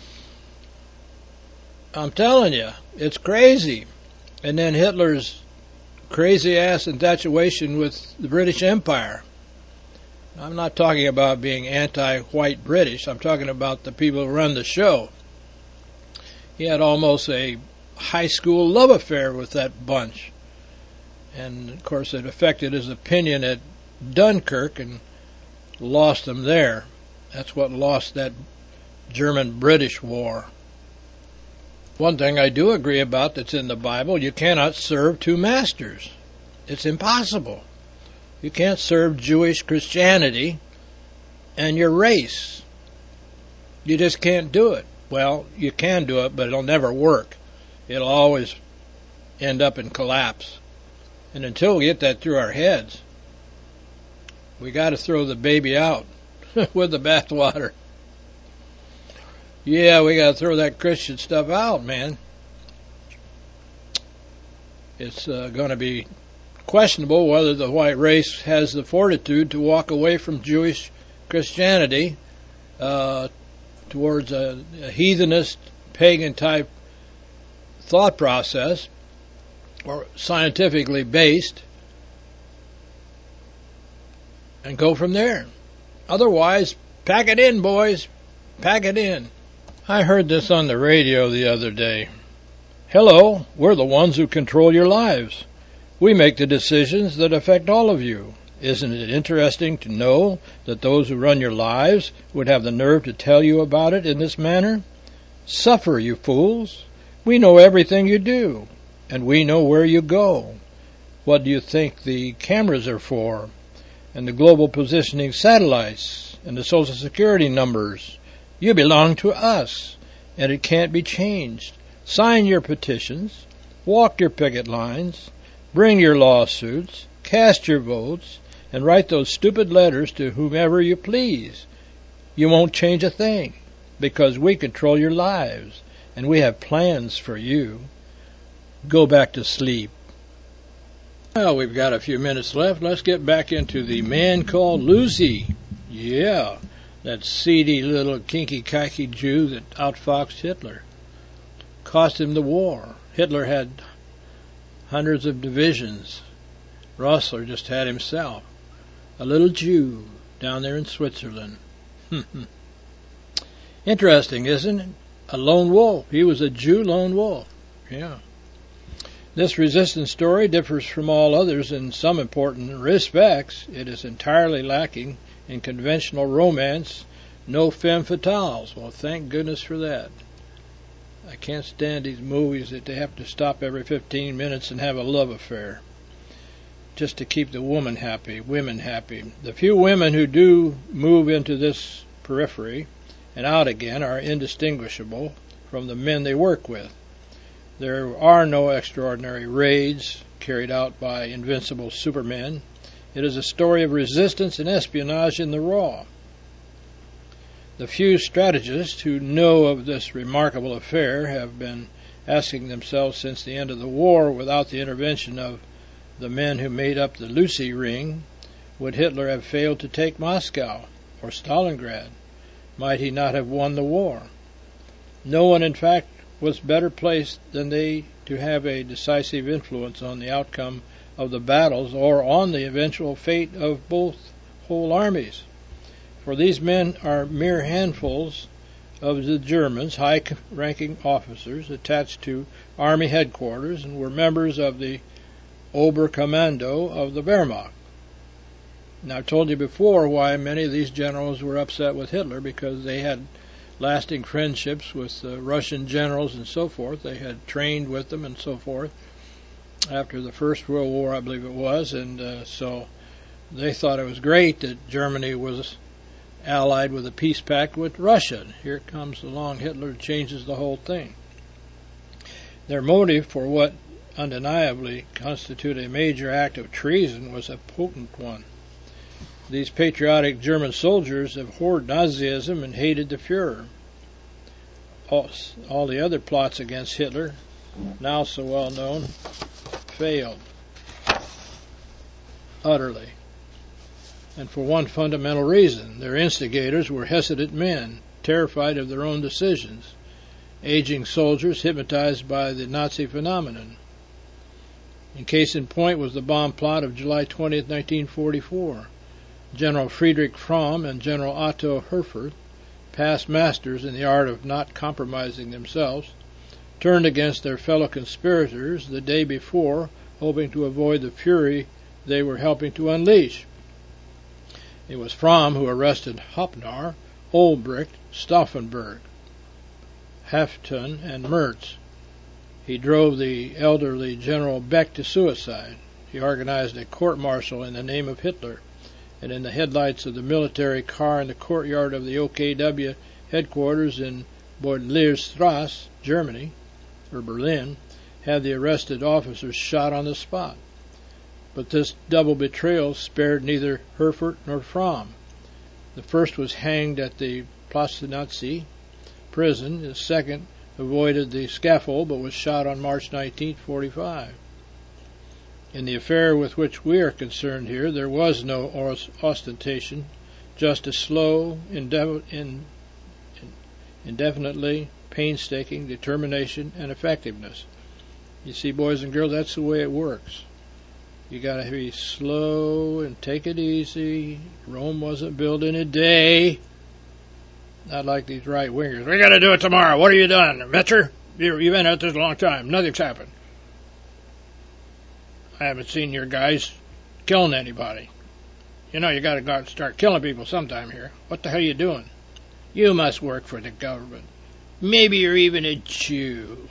I'm telling you, it's crazy. And then Hitler's crazy-ass infatuation with the British Empire. I'm not talking about being anti-white British. I'm talking about the people who run the show. He had almost a high school love affair with that bunch. And, of course, it affected his opinion at Dunkirk and lost him there. That's what lost that German-British war. One thing I do agree about that's in the Bible, you cannot serve two masters. It's impossible. You can't serve Jewish Christianity and your race. You just can't do it. Well, you can do it, but it'll never work. It'll always end up in collapse. And until we get that through our heads, we got to throw the baby out with the bathwater. Yeah, we got to throw that Christian stuff out, man. It's uh, going to be questionable whether the white race has the fortitude to walk away from Jewish Christianity uh, towards a, a heathenist, pagan-type thought process, or scientifically based, and go from there. Otherwise, pack it in, boys. Pack it in. I heard this on the radio the other day. Hello, we're the ones who control your lives. We make the decisions that affect all of you. Isn't it interesting to know that those who run your lives would have the nerve to tell you about it in this manner? Suffer, you fools. We know everything you do, and we know where you go. What do you think the cameras are for? And the global positioning satellites, and the Social Security numbers? You belong to us, and it can't be changed. Sign your petitions, walk your picket lines, bring your lawsuits, cast your votes, and write those stupid letters to whomever you please. You won't change a thing, because we control your lives, and we have plans for you. Go back to sleep. Well, we've got a few minutes left. Let's get back into The Man Called Lucy. Yeah, that seedy little kinky-kaki Jew that outfoxed Hitler. Cost him the war. Hitler had hundreds of divisions. Rossler just had himself. A little Jew down there in Switzerland. Interesting, isn't it? A lone wolf. He was a Jew lone wolf. Yeah. This resistance story differs from all others in some important respects. It is entirely lacking in conventional romance, no femme fatales. Well, thank goodness for that. I can't stand these movies that they have to stop every fifteen minutes and have a love affair just to keep the woman happy, women happy. The few women who do move into this periphery and out again are indistinguishable from the men they work with. There are no extraordinary raids carried out by invincible supermen. It is a story of resistance and espionage in the raw. The few strategists who know of this remarkable affair have been asking themselves since the end of the war, without the intervention of the men who made up the Lucy Ring, would Hitler have failed to take Moscow or Stalingrad? Might he not have won the war? No one, in fact, was better placed than they to have a decisive influence on the outcome of the battles or on the eventual fate of both whole armies. For these men are mere handfuls of the Germans, high-ranking officers attached to army headquarters, and were members of the Oberkommando of the Wehrmacht. Now, I've told you before why many of these generals were upset with Hitler, because they had lasting friendships with uh, Russian generals and so forth. They had trained with them and so forth after the First World War, I believe it was, and uh, so they thought it was great that Germany was allied with a peace pact with Russia. Here comes along Hitler, changes the whole thing. Their motive for what undeniably constituted a major act of treason was a potent one. These patriotic German soldiers abhorred Nazism and hated the Fuhrer. All, all the other plots against Hitler, now so well known, failed utterly. And for one fundamental reason: their instigators were hesitant men, terrified of their own decisions, aging soldiers hypnotized by the Nazi phenomenon. In case in point was the bomb plot of July twentieth, nineteen forty-four. General Friedrich Fromm and General Otto Herfurth, past masters in the art of not compromising themselves, turned against their fellow conspirators the day before, hoping to avoid the fury they were helping to unleash. It was Fromm who arrested Hopnar, Olbricht, Stauffenberg, Hampton, and Mertz. He drove the elderly General Beck to suicide. He organized a court-martial in the name of Hitler, and in the headlights of the military car in the courtyard of the O K W headquarters in Bodleerstrasse, Germany, or Berlin, had the arrested officers shot on the spot. But this double betrayal spared neither Herford nor Fromm. The first was hanged at the Plötzensee prison. The second avoided the scaffold but was shot on March nineteenth, forty-five. In the affair with which we are concerned here, there was no ostentation, just a slow, indev- in, in, indefinitely painstaking determination and effectiveness. You see, boys and girls, that's the way it works. You got to be slow and take it easy. Rome wasn't built in a day. Not like these right-wingers. We got to do it tomorrow. What are you doing, Metzer? You've been at this a long time. Nothing's happened. I haven't seen your guys killing anybody. You know, you got to go out and start killing people sometime here. What the hell are you doing? You must work for the government. Maybe you're even a Jew.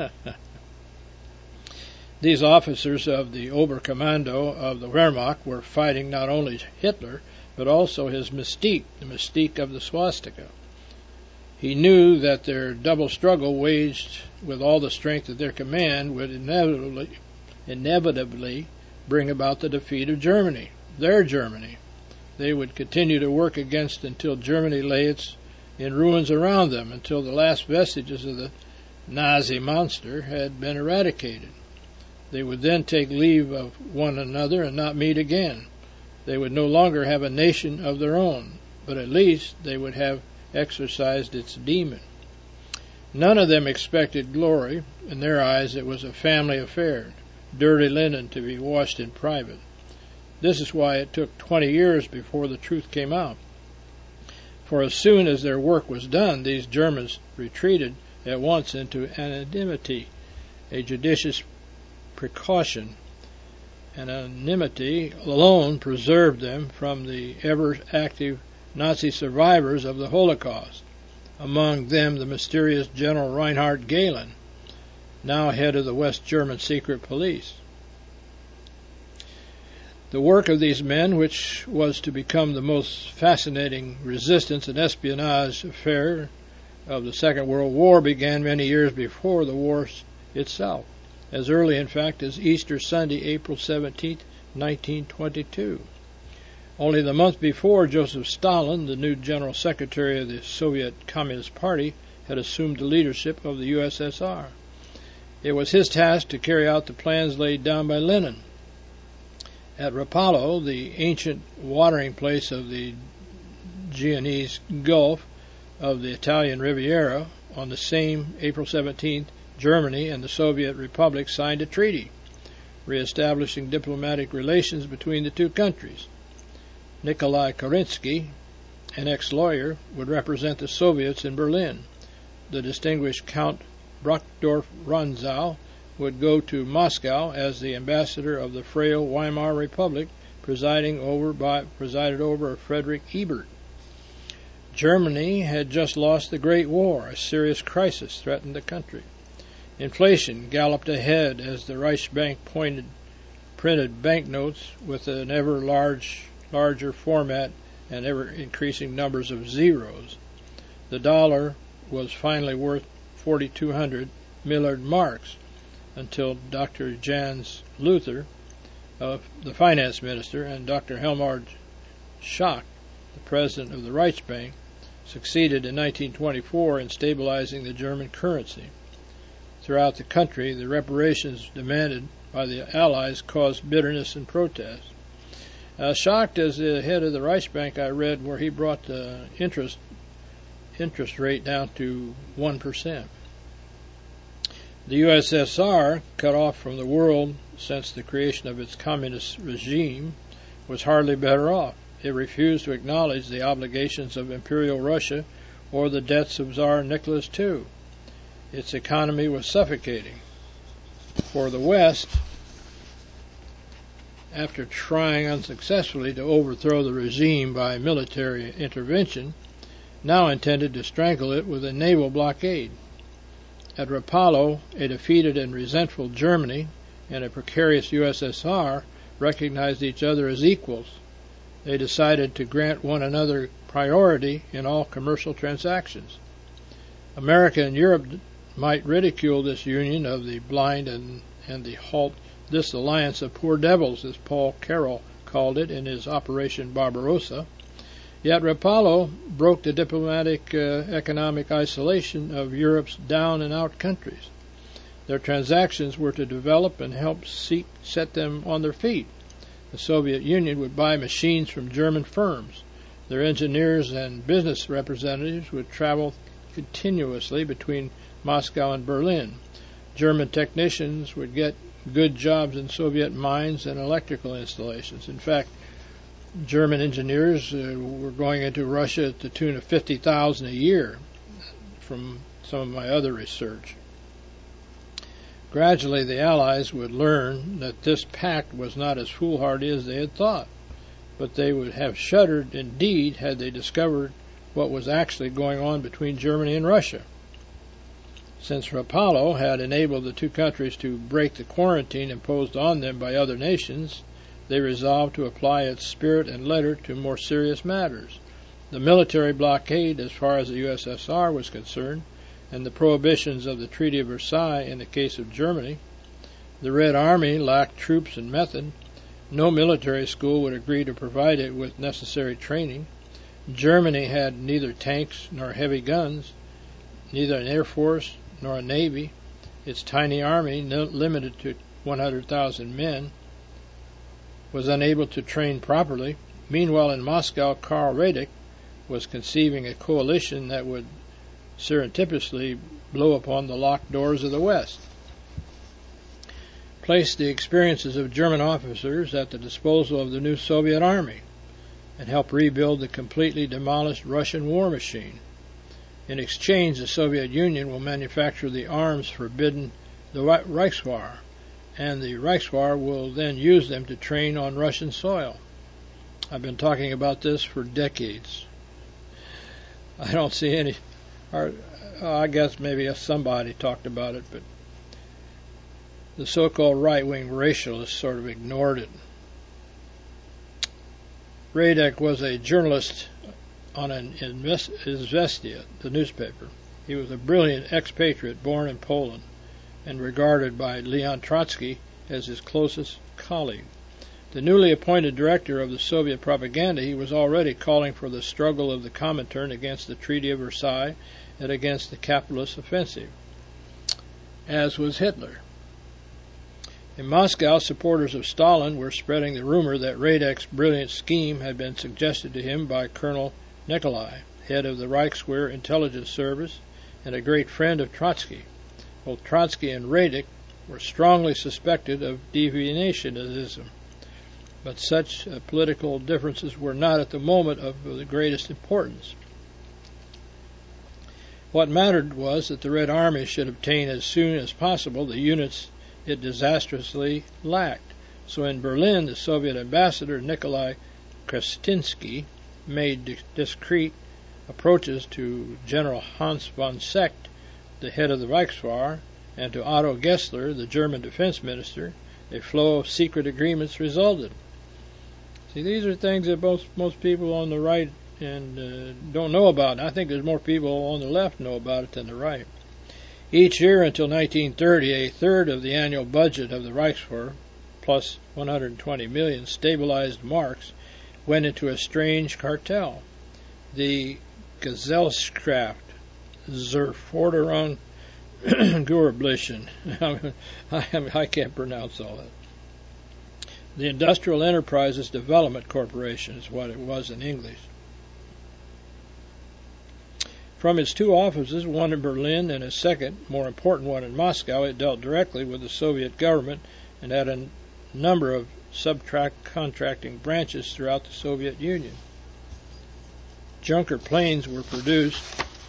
These officers of the Oberkommando of the Wehrmacht were fighting not only Hitler, but also his mystique, the mystique of the swastika. He knew that their double struggle, waged with all the strength at their command, would inevitably, inevitably bring about the defeat of Germany, their Germany. They would continue to work against until Germany lay its in ruins around them, until the last vestiges of the Nazi monster had been eradicated. They would then take leave of one another and not meet again. They would no longer have a nation of their own, but at least they would have exorcised its demon. None of them expected glory. In their eyes it was a family affair, dirty linen to be washed in private. This is why it took twenty years before the truth came out. For as soon as their work was done, these Germans retreated at once into anonymity, a judicious precaution. Anonymity alone preserved them from the ever-active Nazi survivors of the Holocaust, among them the mysterious General Reinhard Gehlen, now head of the West German secret police. The work of these men, which was to become the most fascinating resistance and espionage affair of the Second World War, began many years before the war itself, as early, in fact, as Easter Sunday, April seventeenth, nineteen twenty-two. Only the month before, Joseph Stalin, the new General Secretary of the Soviet Communist Party, had assumed the leadership of the U S S R. It was his task to carry out the plans laid down by Lenin. At Rapallo, the ancient watering place of the Genoese Gulf of the Italian Riviera, on the same April seventeenth, Germany and the Soviet Republic signed a treaty, re-establishing diplomatic relations between the two countries. Nikolai Kerensky, an ex-lawyer, would represent the Soviets in Berlin. The distinguished Count Brockdorff-Rantzau would go to Moscow as the ambassador of the frail Weimar Republic, presiding over by, presided over Frederick Ebert. Germany had just lost the Great War. A serious crisis threatened the country. Inflation galloped ahead as the Reichsbank pointed, printed banknotes with an ever large, larger format and ever-increasing numbers of zeros. The dollar was finally worth forty-two hundred Millard marks, until Doctor Jans Luther, uh, the finance minister, and Doctor Helmut Schacht, the president of the Reichsbank, succeeded in nineteen twenty-four in stabilizing the German currency. Throughout the country, the reparations demanded by the Allies caused bitterness and protest. Uh, Schacht, as the head of the Reichsbank, I read where he brought the interest interest rate down to one percent. The U S S R, cut off from the world since the creation of its communist regime, was hardly better off. It refused to acknowledge the obligations of Imperial Russia or the debts of Tsar Nicholas the Second. Its economy was suffocating. For the West, after trying unsuccessfully to overthrow the regime by military intervention, now intended to strangle it with a naval blockade. At Rapallo, a defeated and resentful Germany and a precarious U S S R recognized each other as equals. They decided to grant one another priority in all commercial transactions. America and Europe might ridicule this union of the blind and, and the halt this alliance of poor devils, as Paul Carroll called it in his Operation Barbarossa. Yet Rapallo broke the diplomatic uh, economic isolation of Europe's down-and-out countries. Their transactions were to develop and help seek, set them on their feet. The Soviet Union would buy machines from German firms. Their engineers and business representatives would travel continuously between Moscow and Berlin. German technicians would get good jobs in Soviet mines and electrical installations. In fact, German engineers uh, were going into Russia at the tune of fifty thousand a year from some of my other research. Gradually, the Allies would learn that this pact was not as foolhardy as they had thought, but they would have shuddered indeed had they discovered what was actually going on between Germany and Russia. Since Rapallo had enabled the two countries to break the quarantine imposed on them by other nations, they resolved to apply its spirit and letter to more serious matters. The military blockade, as far as the U S S R was concerned, and the prohibitions of the Treaty of Versailles in the case of Germany. The Red Army lacked troops and method. No military school would agree to provide it with necessary training. Germany had neither tanks nor heavy guns, neither an air force nor a navy. Its tiny army, no, limited to one hundred thousand men, was unable to train properly. Meanwhile, in Moscow, Karl Radek was conceiving a coalition that would surreptitiously blow upon the locked doors of the West. Place the experiences of German officers at the disposal of the new Soviet army and help rebuild the completely demolished Russian war machine. In exchange, the Soviet Union will manufacture the arms forbidden the Reichswehr, and the Reichswehr will then use them to train on Russian soil. I've been talking about this for decades. I don't see any, or I guess maybe somebody talked about it, but the so-called right-wing racialists sort of ignored it. Radek was a journalist on an Izvestia, the newspaper. He was a brilliant expatriate born in Poland and regarded by Leon Trotsky as his closest colleague. The newly appointed director of the Soviet propaganda, he was already calling for the struggle of the Comintern against the Treaty of Versailles and against the capitalist offensive, as was Hitler. In Moscow, supporters of Stalin were spreading the rumor that Radek's brilliant scheme had been suggested to him by Colonel Nikolai, head of the Reichswehr intelligence service and a great friend of Trotsky. Both Trotsky and Radek were strongly suspected of deviationism, but such uh, political differences were not at the moment of the greatest importance. What mattered was that the Red Army should obtain as soon as possible the units it disastrously lacked. So in Berlin, the Soviet ambassador Nikolai Krestinsky made discreet approaches to General Hans von Seeckt, the head of the Reichswehr, and to Otto Gessler, the German defense minister. A flow of secret agreements resulted. See, these are things that most most people on the right and uh, don't know about. And I think there's more people on the left know about it than the right. Each year until nineteen thirty, a third of the annual budget of the Reichswehr, plus one hundred twenty million stabilized marks, went into a strange cartel, the Gesellschaft zur Forderung Gewerblichen. I, I can't pronounce all that. The Industrial Enterprises Development Corporation is what it was in English. From its two offices, one in Berlin and a second, more important one in Moscow, it dealt directly with the Soviet government and had a number of subcontracting branches throughout the Soviet Union. Junker planes were produced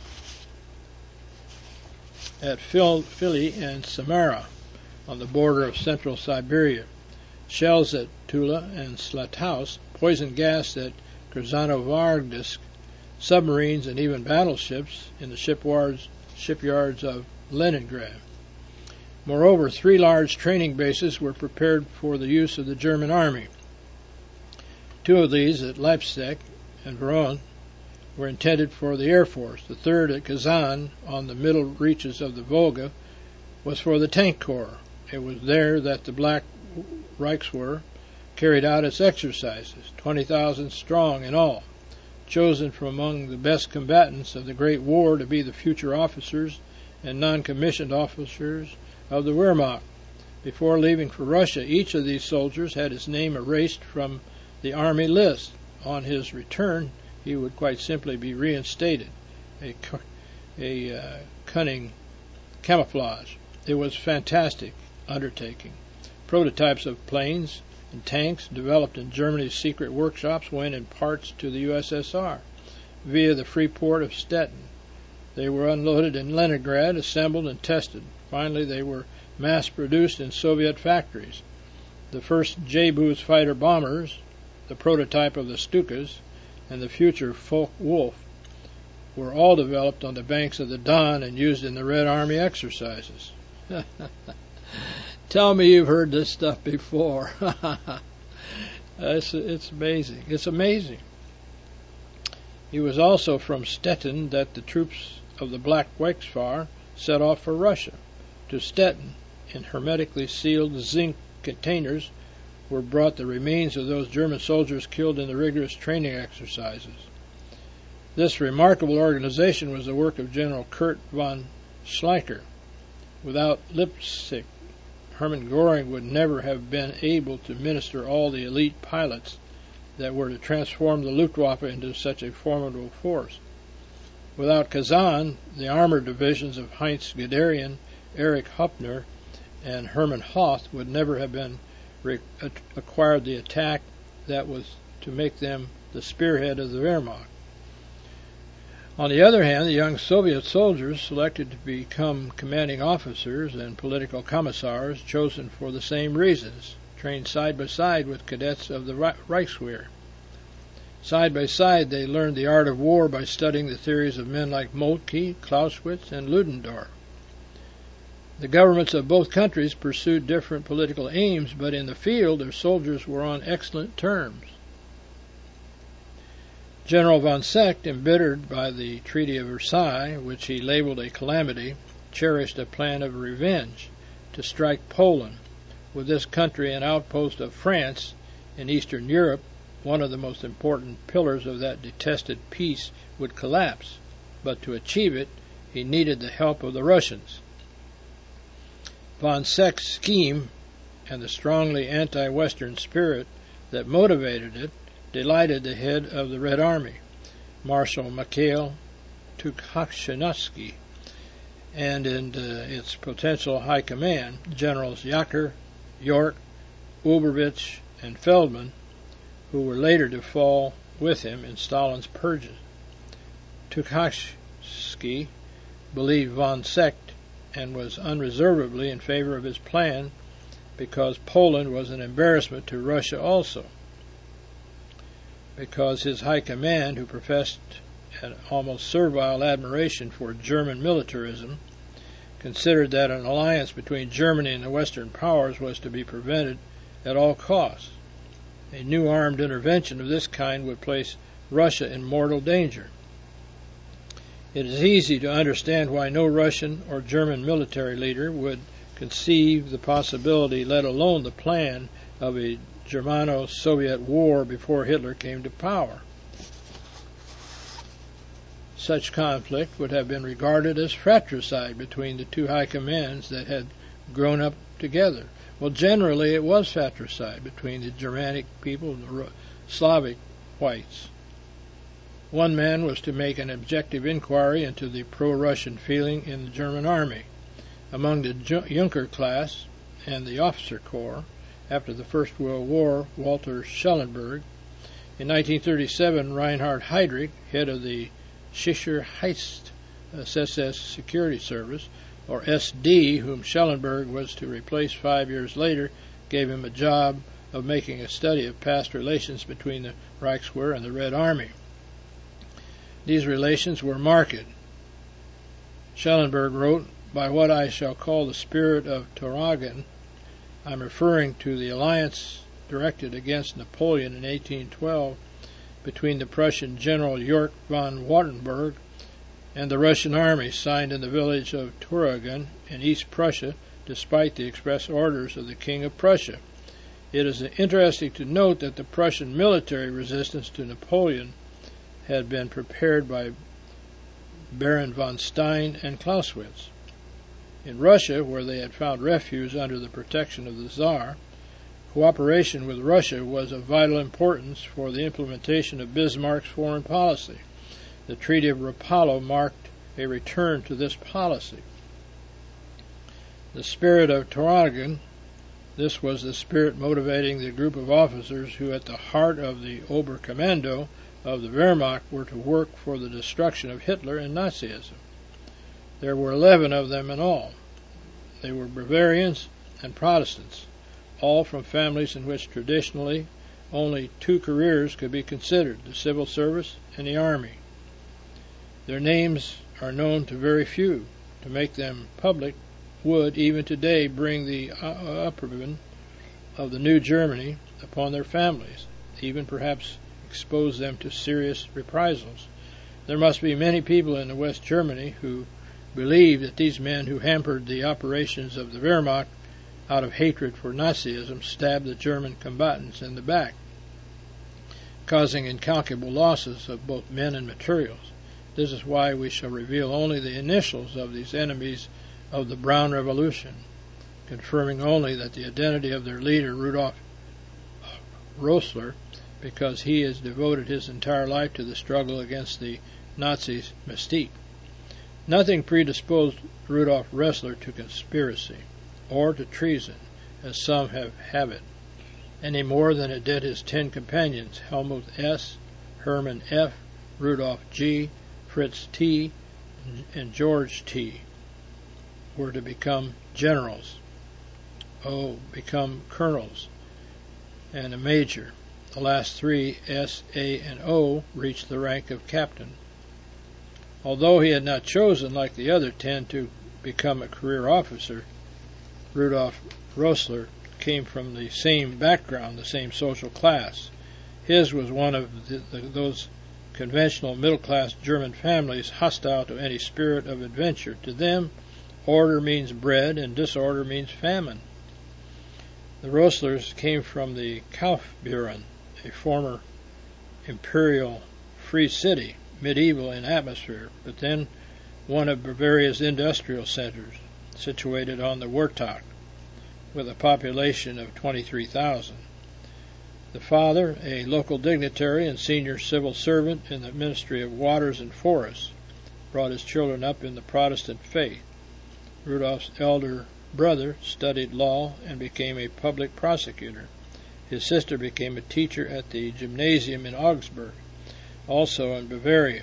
at Philly and Samara on the border of central Siberia, shells at Tula and Slatoust, poison gas at Krasnovardisk, submarines, and even battleships in the shipyards, shipyards of Leningrad. Moreover, three large training bases were prepared for the use of the German army. Two of these, at Leipzig and Verona, were intended for the Air Force. The third, at Kazan, on the middle reaches of the Volga, was for the Tank Corps. It was there that the Black Reichswehr carried out its exercises, twenty thousand strong in all, chosen from among the best combatants of the Great War to be the future officers and non-commissioned officers of the Wehrmacht. Before leaving for Russia, each of these soldiers had his name erased from the army list. On his return, he would quite simply be reinstated, a, a uh, cunning camouflage. It was a fantastic undertaking. Prototypes of planes and tanks developed in Germany's secret workshops went in parts to the U S S R via the free port of Stettin. They were unloaded in Leningrad, assembled and tested. Finally, they were mass-produced in Soviet factories. The first J-Booth fighter bombers, the prototype of the Stukas, and the future Focke-Wulf were all developed on the banks of the Don and used in the Red Army exercises. Tell me you've heard this stuff before. it's, it's amazing. It's amazing. It was also from Stettin that the troops of the Black Reichswehr set off for Russia. To Stettin, in hermetically sealed zinc containers, were brought the remains of those German soldiers killed in the rigorous training exercises. This remarkable organization was the work of General Kurt von Schleicher. Without Leipzig, Hermann Göring would never have been able to minister all the elite pilots that were to transform the Luftwaffe into such a formidable force. Without Kazan, the armored divisions of Heinz Guderian, Erich Hoppner, and Hermann Hoth would never have been re- acquired the attack that was to make them the spearhead of the Wehrmacht. On the other hand, the young Soviet soldiers selected to become commanding officers and political commissars, chosen for the same reasons, trained side by side with cadets of the Reichswehr. Side by side, they learned the art of war by studying the theories of men like Moltke, Clausewitz, and Ludendorff. The governments of both countries pursued different political aims, but in the field their soldiers were on excellent terms. General von Seeckt, embittered by the Treaty of Versailles, which he labeled a calamity, cherished a plan of revenge to strike Poland. With this country an outpost of France in Eastern Europe, one of the most important pillars of that detested peace would collapse, but to achieve it he needed the help of the Russians. Von Seeckt's scheme and the strongly anti-Western spirit that motivated it delighted the head of the Red Army, Marshal Mikhail Tukhachevsky, and in uh, its potential high command, Generals Yacker, York, Uberwitsch, and Feldman, who were later to fall with him in Stalin's purges. Tukhachevsky believed von Seeckt and was unreservedly in favor of his plan because Poland was an embarrassment to Russia also, because his high command, who professed an almost servile admiration for German militarism, considered that an alliance between Germany and the Western powers was to be prevented at all costs. A new armed intervention of this kind would place Russia in mortal danger. It is easy to understand why no Russian or German military leader would conceive the possibility, let alone the plan, of a Germano-Soviet war before Hitler came to power. Such conflict would have been regarded as fratricide between the two high commands that had grown up together. Well, generally it was fratricide between the Germanic people and the Slavic whites. One man was to make an objective inquiry into the pro-Russian feeling in the German army, among the Junker class and the officer corps. After the First World War, Walter Schellenberg. In nineteen thirty-seven, Reinhard Heydrich, head of the Sicherheits S S Security Service, or S D, whom Schellenberg was to replace five years later, gave him a job of making a study of past relations between the Reichswehr and the Red Army. These relations were marked. Schellenberg wrote, "By what I shall call the spirit of Tauroggen, I'm referring to the alliance directed against Napoleon in eighteen twelve between the Prussian General Jörg von Wartenberg and the Russian army, signed in the village of Tauroggen in East Prussia, despite the express orders of the King of Prussia. It is interesting to note that the Prussian military resistance to Napoleon had been prepared by Baron von Stein and Clausewitz. In Russia, where they had found refuge under the protection of the Tsar, cooperation with Russia was of vital importance for the implementation of Bismarck's foreign policy. The Treaty of Rapallo marked a return to this policy. The spirit of Tauroggen, this was the spirit motivating the group of officers who, at the heart of the Oberkommando of the Wehrmacht, were to work for the destruction of Hitler and Nazism. There were eleven of them in all. They were Bavarians and Protestants, all from families in which traditionally only two careers could be considered, the civil service and the army. Their names are known to very few. To make them public would, even today, bring the opprobrium of the new Germany upon their families, even perhaps expose them to serious reprisals. There must be many people in West Germany who believe that these men who hampered the operations of the Wehrmacht out of hatred for Nazism stabbed the German combatants in the back, causing incalculable losses of both men and materials. This is why we shall reveal only the initials of these enemies of the Brown Revolution, confirming only that the identity of their leader, Rudolf Rössler, because he has devoted his entire life to the struggle against the Nazis' mystique. Nothing predisposed Rudolf Rössler to conspiracy or to treason, as some have, have it, any more than it did his ten companions, Helmut S., Hermann F., Rudolf G., Fritz T., and George T., were to become generals, O, become colonels, and a major. The last three, S, A, and O, reached the rank of captain. Although he had not chosen, like the other ten, to become a career officer, Rudolf Rössler came from the same background, the same social class. His was one of the, the, those conventional middle-class German families hostile to any spirit of adventure. To them, order means bread and disorder means famine. The Rösslers came from the Kaufbeuren, a former imperial free city, medieval in atmosphere, but then one of Bavaria's industrial centers, situated on the Wurtach, with a population of twenty-three thousand. The father, a local dignitary and senior civil servant in the Ministry of Waters and Forests, brought his children up in the Protestant faith. Rudolf's elder brother studied law and became a public prosecutor. His sister became a teacher at the gymnasium in Augsburg, also in Bavaria.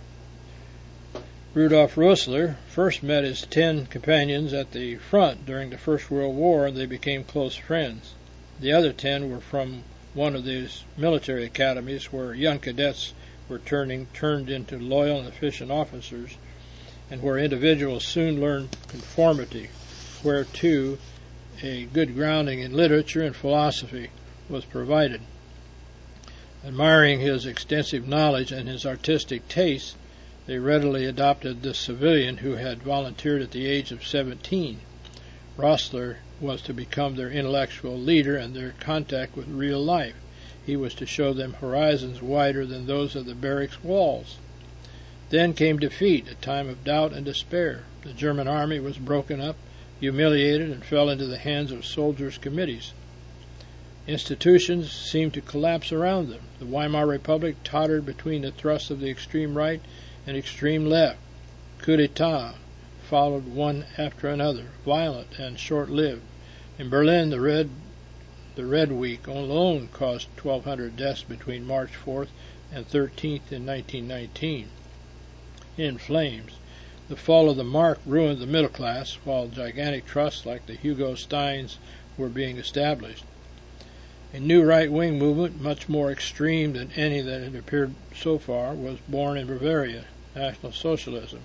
Rudolf Rössler first met his ten companions at the front during the First World War, and they became close friends. The other ten were from one of these military academies where young cadets were turning turned into loyal and efficient officers, and where individuals soon learned conformity, where, too, a good grounding in literature and philosophy was provided. Admiring his extensive knowledge and his artistic tastes, they readily adopted this civilian who had volunteered at the age of seventeen. Rössler was to become their intellectual leader and their contact with real life. He was to show them horizons wider than those of the barracks walls. Then came defeat, a time of doubt and despair. The German army was broken up, humiliated, and fell into the hands of soldiers' committees. Institutions seemed to collapse around them. The Weimar Republic tottered between the thrusts of the extreme right and extreme left. Coup d'etat followed one after another, violent and short-lived. In Berlin, the Red the Red Week alone caused twelve hundred deaths between March fourth and thirteenth in nineteen nineteen. In flames. The fall of the mark ruined the middle class, while gigantic trusts like the Hugo Steins were being established. A new right-wing movement, much more extreme than any that had appeared so far, was born in Bavaria, National Socialism.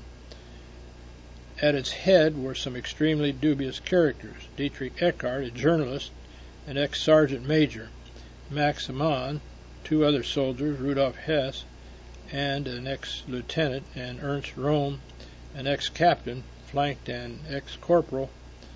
At its head were some extremely dubious characters: Dietrich Eckart, a journalist, an ex-sergeant major; Max Amann, two other soldiers, Rudolf Hess, and an ex-lieutenant, and Ernst Röhm, an ex-captain, flanked an ex-corporal,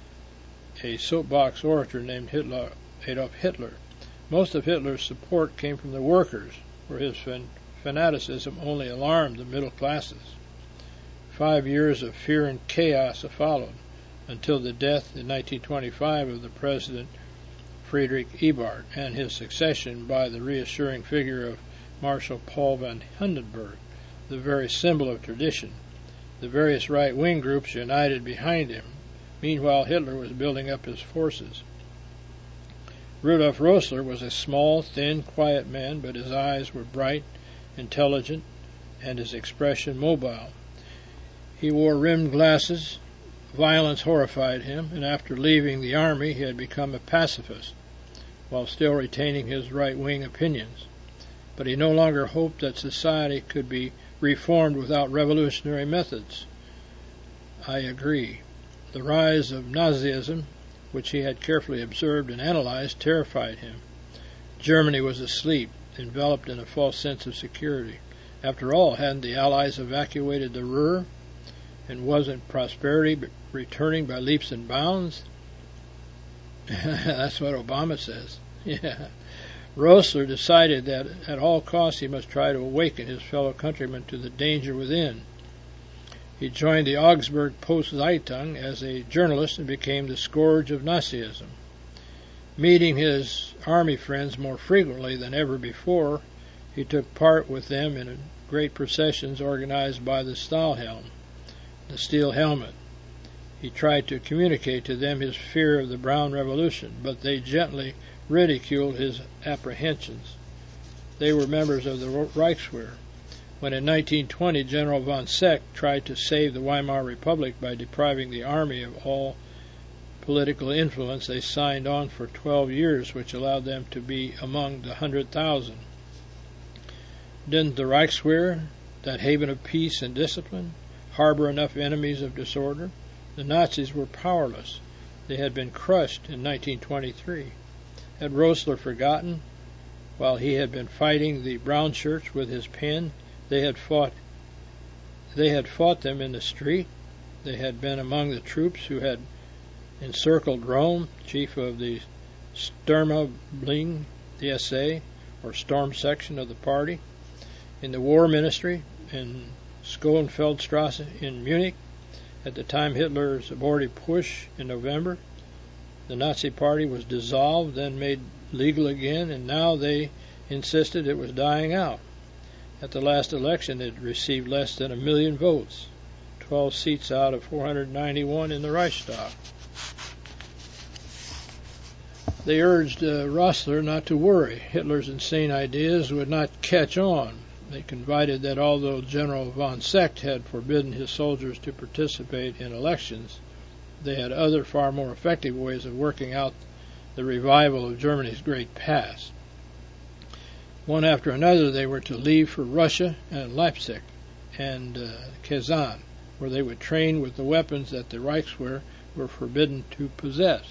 a soapbox orator named Hitler, Adolf Hitler. Most of Hitler's support came from the workers, where his fan- fanaticism only alarmed the middle classes. Five years of fear and chaos followed, until the death in nineteen twenty-five of the President Friedrich Ebert, and his succession by the reassuring figure of Marshal Paul von Hindenburg, the very symbol of tradition. The various right-wing groups united behind him. Meanwhile, Hitler was building up his forces. Rudolf Rössler was a small, thin, quiet man, but his eyes were bright, intelligent, and his expression mobile. He wore rimmed glasses. Violence horrified him, and after leaving the army he had become a pacifist, while still retaining his right-wing opinions. But he no longer hoped that society could be reformed without revolutionary methods. I agree. The rise of Nazism, which he had carefully observed and analyzed, terrified him. Germany was asleep, enveloped in a false sense of security. After all, hadn't the Allies evacuated the Ruhr? And wasn't prosperity returning by leaps and bounds? That's what Obama says. Yeah. Rössler decided that at all costs he must try to awaken his fellow countrymen to the danger within. He joined the Augsburg Post-Zeitung as a journalist and became the scourge of Nazism. Meeting his army friends more frequently than ever before, he took part with them in great processions organized by the Stahlhelm, the steel helmet. He tried to communicate to them his fear of the Brown Revolution, but they gently ridiculed his apprehensions. They were members of the Reichswehr. When in nineteen twenty General von Seck tried to save the Weimar Republic by depriving the army of all political influence, they signed on for twelve years, which allowed them to be among the hundred thousand. Didn't the Reichswehr, that haven of peace and discipline, harbor enough enemies of disorder? The Nazis were powerless. They had been crushed in nineteen twenty-three. Had Rössler forgotten? While he had been fighting the brown shirts with his pen, they had fought they had fought them in the street. They had been among the troops who had encircled Röhm, chief of the Sturmabteilung, the S A, or Storm Section of the party, in the War Ministry, in Schoenfeldstrasse in Munich. At the time Hitler's abortive push in November, the Nazi Party was dissolved, then made legal again, and now they insisted it was dying out. At the last election, it received less than a million votes, twelve seats out of four hundred ninety-one in the Reichstag. They urged uh, Rössler not to worry. Hitler's insane ideas would not catch on. They confided that although General von Seck had forbidden his soldiers to participate in elections, they had other far more effective ways of working out the revival of Germany's great past. One after another they were to leave for Russia and Leipzig and uh, Kazan, where they would train with the weapons that the Reichswehr were forbidden to possess.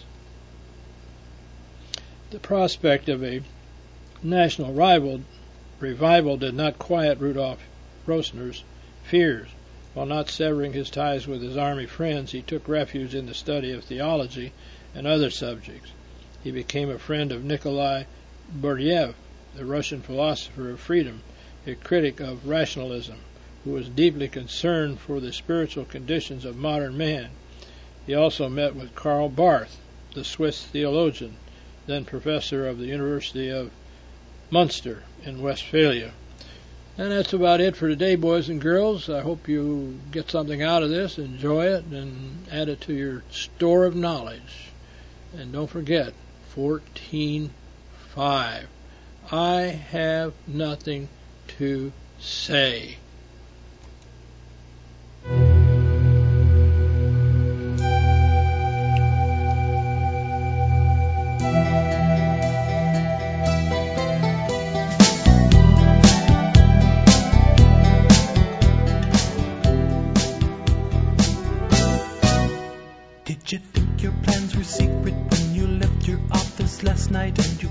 The prospect of a national rival revival did not quiet Rudolf Rössler's fears. While not severing his ties with his army friends, he took refuge in the study of theology and other subjects. He became a friend of Nikolai Berdyaev, the Russian philosopher of freedom, a critic of rationalism, who was deeply concerned for the spiritual conditions of modern man. He also met with Karl Barth, the Swiss theologian, then professor of the University of Munster in Westphalia. And that's about it for today, boys and girls. I hope you get something out of this, enjoy it, and add it to your store of knowledge. And don't forget, fourteen five. I have nothing to say.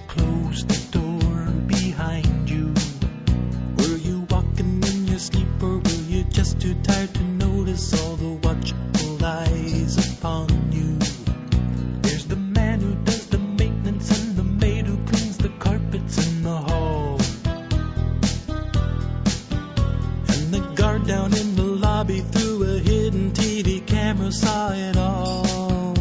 close the door behind you? Were you walking in your sleep, or were you just too tired to notice all the watchful eyes upon you? There's the man who does the maintenance and the maid who cleans the carpets in the hall, and the guard down in the lobby through a hidden T V camera saw it all.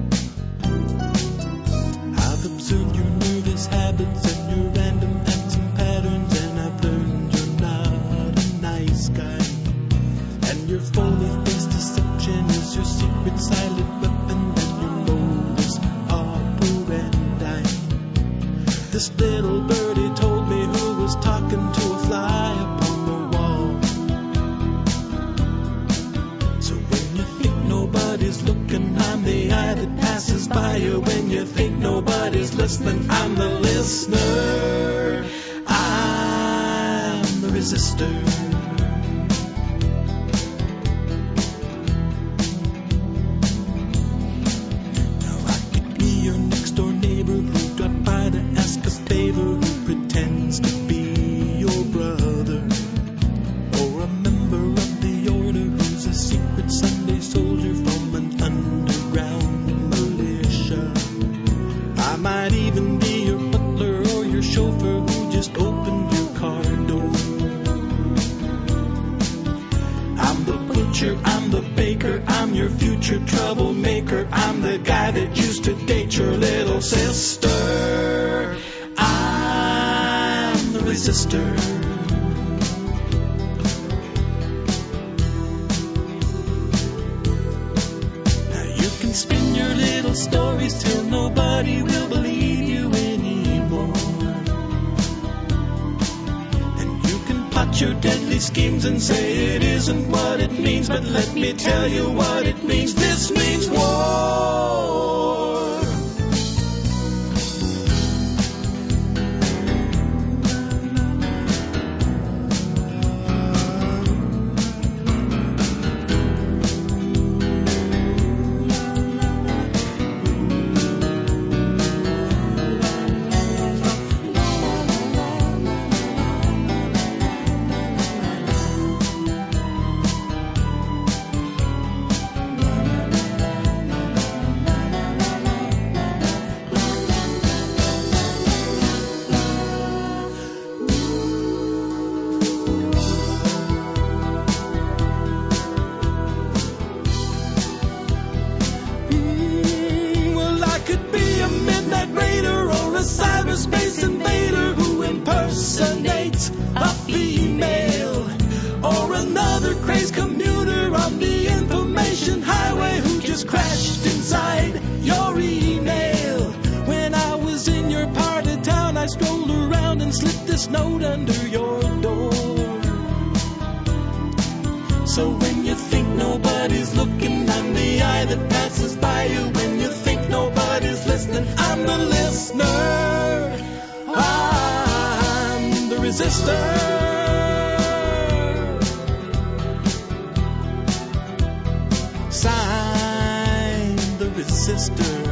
I've observed your nervous habits and your random acts and patterns, and I've learned you're not a nice guy. And your fully faced deception is your secret silent weapon and your modus operandi. This little birdie told me who was talking to a fly upon the wall. So when you think nobody's looking, I'm the eye that passes by you. When you think nobody's listening, I'm the listener. I'm the resistor. I'm the baker, I'm your future troublemaker. I'm the guy that used to date your little sister. I'm the resistor. Now you can spin your little stories till nobody will believe you anymore. Your deadly schemes and say it isn't what it means, but let me tell you what it means. This means war. So when you think nobody's looking, I'm the eye that passes by you. When you think nobody's listening, I'm the listener. I'm the resistor. Sign the resistor.